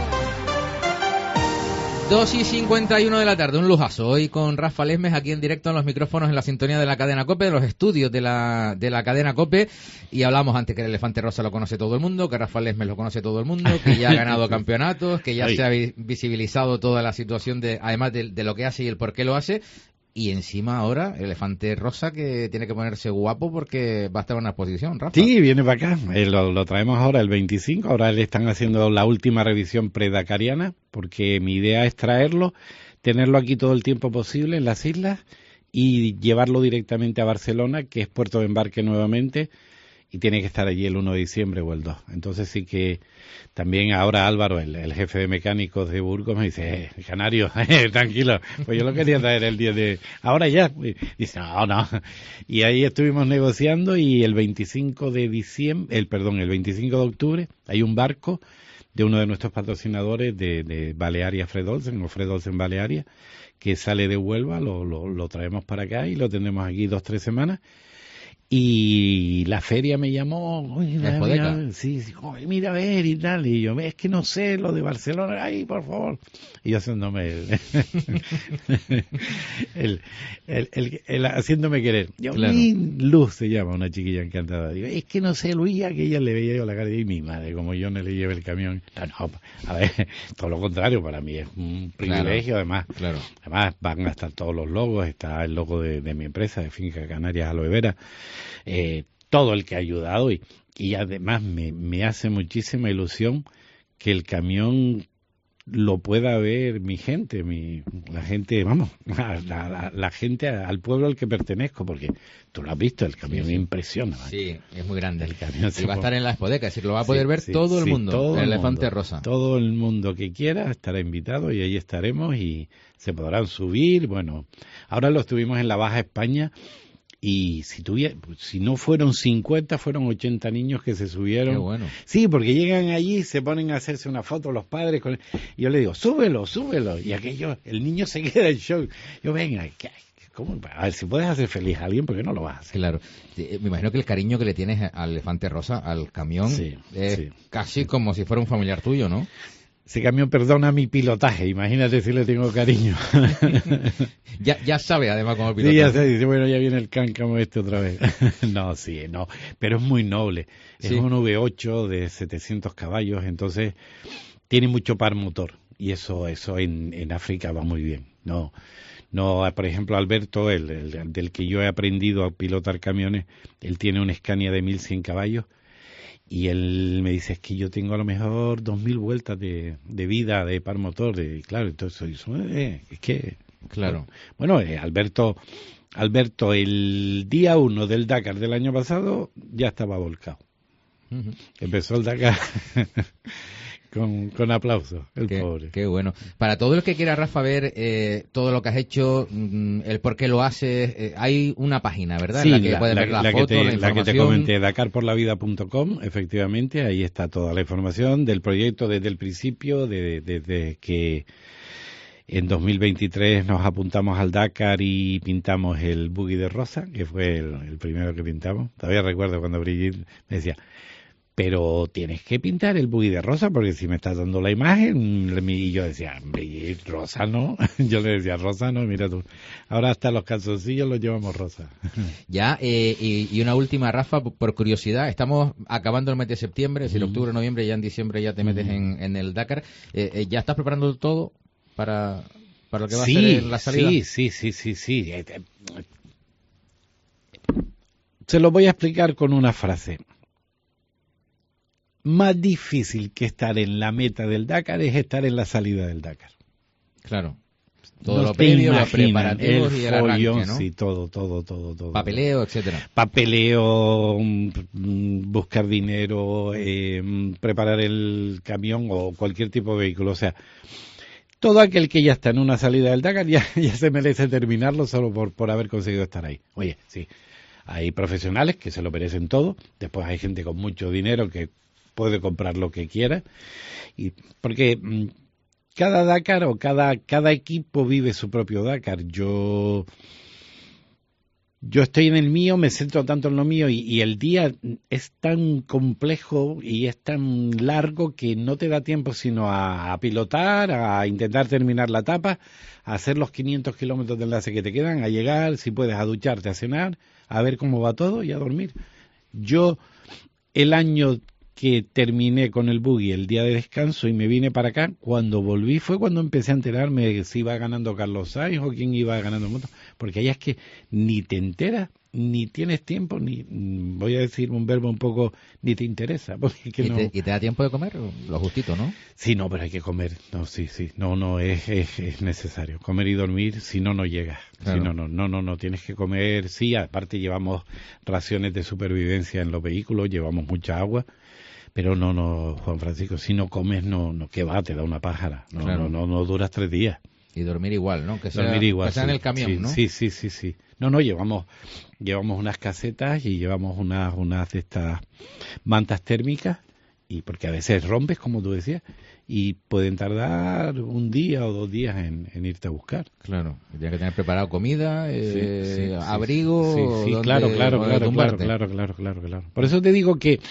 2:51 de la tarde, un lujazo. Hoy con Rafa Lesmes aquí en directo en los micrófonos en la sintonía de la cadena COPE, de los estudios de la cadena COPE. Y hablamos antes que el elefante rosa lo conoce todo el mundo, que Rafa Lesmes lo conoce todo el mundo, que ya ha ganado campeonatos, que ya se ha visibilizado toda la situación, además de lo que hace y el por qué lo hace. Y encima ahora, el elefante rosa que tiene que ponerse guapo porque va a estar en una exposición, Rafa. Sí, viene para acá. Lo traemos ahora el 25. Ahora le están haciendo la última revisión predacariana porque mi idea es traerlo, tenerlo aquí todo el tiempo posible en las islas y llevarlo directamente a Barcelona, que es puerto de embarque nuevamente, y tiene que estar allí el 1 de diciembre o el 2. Entonces sí que también ahora Álvaro, el jefe de mecánicos de Burgos, me dice, Canario, tranquilo, pues yo lo quería traer el día de... Ahora ya. Dice, no. Y ahí estuvimos negociando y el 25 de octubre hay un barco de uno de nuestros patrocinadores de Balearia Fred Olsen, o Fred Olsen Balearia, que sale de Huelva, lo traemos para acá y lo tendremos aquí 2-3 semanas. Y la feria me llamó, mira a ver y tal, y yo, es que no sé lo de Barcelona, ay, por favor, y yo haciéndome haciéndome querer. Yo, claro. Luz se llama, una chiquilla encantada, digo, es que no sé, Luis, a que ella le veía yo la cara, y mi madre, como yo no le lleve el camión, no, a ver, todo lo contrario, para mí es un privilegio, además van a estar todos los logos, está el logo de mi empresa, de Finca Canarias Aloe Vera, todo el que ha ayudado y además me hace muchísima ilusión que el camión lo pueda ver mi gente, la gente, vamos, la gente al pueblo al que pertenezco, porque tú lo has visto, el camión impresiona. Sí, es muy grande el camión. Y va a estar en la Expodeca, es decir, lo va a poder ver todo el mundo, el elefante rosa. Todo el mundo que quiera estará invitado y ahí estaremos y se podrán subir. Bueno, ahora lo estuvimos en la Baja España. Y si no fueron 50, fueron 80 niños que se subieron. Qué bueno. Sí, porque llegan allí, se ponen a hacerse una foto los padres. Y yo le digo, súbelo. Y el niño se queda en shock. Yo, venga, ¿cómo? A ver, si puedes hacer feliz a alguien, ¿por qué no lo vas a hacer? Claro. Me imagino que el cariño que le tienes al elefante rosa, al camión, es casi como si fuera un familiar tuyo, ¿no? Ese camión perdona mi pilotaje, imagínate si le tengo cariño. ya sabe además cómo pilotar. Sí, ya se dice, bueno, ya viene el cáncamo otra vez. No, pero es muy noble. Es un V8 de 700 caballos, entonces tiene mucho par motor. Y eso en África va muy bien. No, por ejemplo, Alberto, el del que yo he aprendido a pilotar camiones, él tiene una Scania de 1100 caballos. Y él me dice, es que yo tengo a lo mejor 2000 vueltas de vida de par motor. Claro, entonces es que Claro. Bueno, Alberto, el día 1 del Dakar del año pasado ya estaba volcado. Uh-huh. Empezó el Dakar con aplausos, pobre. Qué bueno. Para todo el que quiera, Rafa, ver todo lo que has hecho, el por qué lo haces, hay una página, ¿verdad? Sí, en la que puedes ver la foto, la información. La que te comenté, dakarporlavida.com, efectivamente, ahí está toda la información del proyecto desde el principio, desde que en 2023 nos apuntamos al Dakar y pintamos el buggy de rosa, que fue el primero que pintamos. Todavía recuerdo cuando Brigitte me decía, pero tienes que pintar el buggy de rosa, porque si me estás dando la imagen, y yo decía, Brigitte, rosa no. Yo le decía, rosa no, mira tú. Ahora hasta los calzoncillos los llevamos rosa. Ya, y una última, Rafa, por curiosidad, estamos acabando el mes de septiembre, es decir, octubre, noviembre, ya en diciembre ya te metes en el Dakar. ¿Ya estás preparando todo para lo que va a ser la salida? Sí. Se lo voy a explicar con una frase. Más difícil que estar en la meta del Dakar es estar en la salida del Dakar. Claro. Todo lo previo, los preparativos y el arranque, ¿no? Sí, todo. Papeleo, etcétera. Papeleo, buscar dinero, preparar el camión o cualquier tipo de vehículo. O sea, todo aquel que ya está en una salida del Dakar ya se merece terminarlo solo por haber conseguido estar ahí. Oye, sí, hay profesionales que se lo merecen todo. Después hay gente con mucho dinero que puede comprar lo que quiera. Y porque cada Dakar o cada equipo vive su propio Dakar. Yo estoy en el mío, me centro tanto en lo mío y el día es tan complejo y es tan largo que no te da tiempo sino a pilotar, a intentar terminar la etapa, a hacer los 500 kilómetros de enlace que te quedan, a llegar, si puedes, a ducharte, a cenar, a ver cómo va todo y a dormir. Yo, el año que terminé con el buggy, el día de descanso, y me vine para acá, cuando volví fue cuando empecé a enterarme si iba ganando Carlos Sainz o quién iba ganando el mundo, porque ahí es que ni te enteras, ni tienes tiempo, ni, voy a decir un verbo un poco, ni te interesa. Porque que ¿Y te da tiempo de comer? Lo justito, ¿no? Sí, no, pero hay que comer. No, sí. No, es necesario. Comer y dormir, si no llegas. Claro. Si no, tienes que comer. Sí, aparte llevamos raciones de supervivencia en los vehículos, llevamos mucha agua. Pero no, Juan Francisco, si no comes, ¿qué va? Te da una pájara. No duras 3 días. Y dormir igual, ¿no? Que sea en el camión, sí, ¿no? Sí. No, llevamos unas casetas y llevamos unas de estas mantas térmicas, y porque a veces rompes, como tú decías, y pueden tardar 1 día o 2 días en irte a buscar. Claro, tienes que tener preparado comida, abrigo... Sí, claro. Por eso te digo que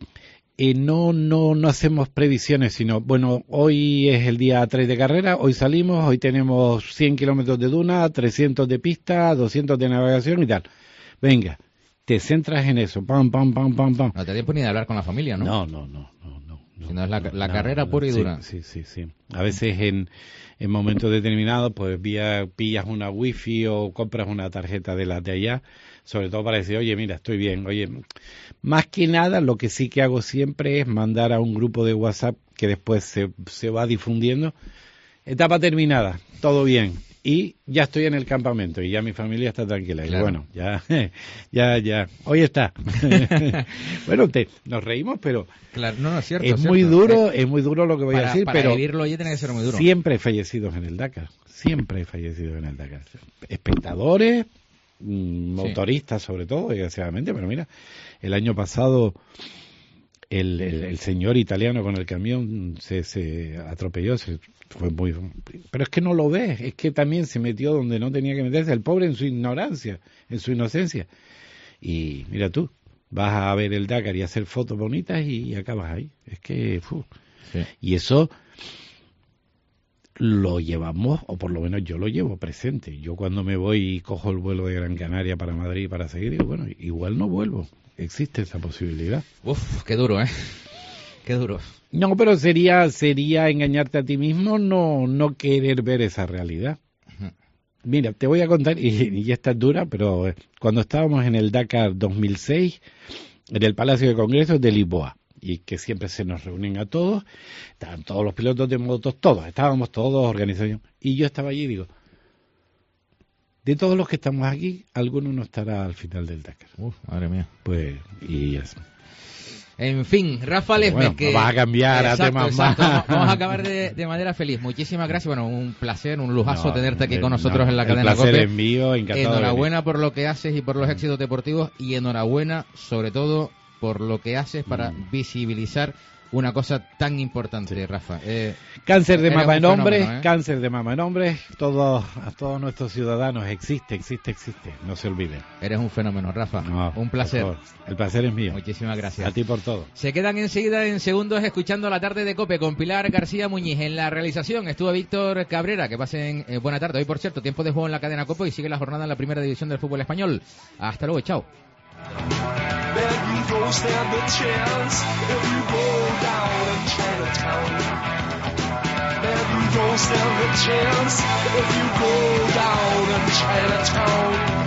no hacemos previsiones, sino, bueno, hoy es el día 3 de carrera, hoy salimos, hoy tenemos 100 kilómetros de duna, 300 de pista, 200 de navegación y tal. Venga, te centras en eso, pam. No te da tiempo ni de hablar con la familia, ¿no? No. Sino es la carrera pura y dura. Sí. A veces en momentos determinados, pues pillas una wifi o compras una tarjeta de las de allá, sobre todo para decir, oye, mira, estoy bien. Oye, más que nada, lo que sí que hago siempre es mandar a un grupo de WhatsApp que después se va difundiendo. Etapa terminada, todo bien. Y ya estoy en el campamento y ya mi familia está tranquila. Claro. Y bueno, ya. Hoy está. Bueno, nos reímos, pero claro, no, es cierto. Es muy duro lo que voy a decir, para pero vivirlo ya tiene que ser muy duro. Siempre hay fallecidos en el Dakar. Espectadores, motoristas sobre todo, desgraciadamente, pero mira, el año pasado el señor italiano con el camión se atropelló, fue muy... Pero es que no lo ves, es que también se metió donde no tenía que meterse, el pobre en su ignorancia, en su inocencia. Y mira tú, vas a ver el Dakar y a hacer fotos bonitas y acabas ahí. Es que... Sí. Y eso lo llevamos, o por lo menos yo lo llevo presente. Yo cuando me voy y cojo el vuelo de Gran Canaria para Madrid para seguir, digo, bueno, igual no vuelvo. Existe esa posibilidad. Uf, qué duro, ¿eh? Qué duro. No, pero sería engañarte a ti mismo no querer ver esa realidad. Uh-huh. Mira, te voy a contar, y esta es dura, pero cuando estábamos en el Dakar 2006, en el Palacio de Congresos de Lisboa, y que siempre se nos reúnen a todos, estaban todos los pilotos de motos, estábamos todos organizados, y yo estaba allí y digo, De todos los que estamos aquí, alguno no estará al final del Dakar. Madre mía. Pues, y eso. En fin, Rafa Lesmes, bueno, que... vas a cambiar a temas más. Vamos a acabar de manera feliz. Muchísimas gracias. Bueno, un placer, un lujazo tenerte aquí con nosotros en la cadena COPE. El placer es mío, encantado. Enhorabuena por lo que haces y por los éxitos deportivos, y enhorabuena, sobre todo, por lo que haces para visibilizar una cosa tan importante, Rafa. Cáncer de mama en hombres, cáncer de mama en hombres, a todos nuestros ciudadanos, existe, no se olviden. Eres un fenómeno, Rafa. No, un placer. El placer es mío. Muchísimas gracias. A ti por todo. Se quedan enseguida en segundos escuchando La Tarde de COPE con Pilar García Muñiz. En la realización estuvo Víctor Cabrera. Que pasen buena tarde. Hoy, por cierto, tiempo de juego en la cadena COPE y sigue la jornada en la primera división del fútbol español. Hasta luego, chao. Don't stand a chance if you go down in Chinatown. Man, you don't stand a chance if you go down in Chinatown.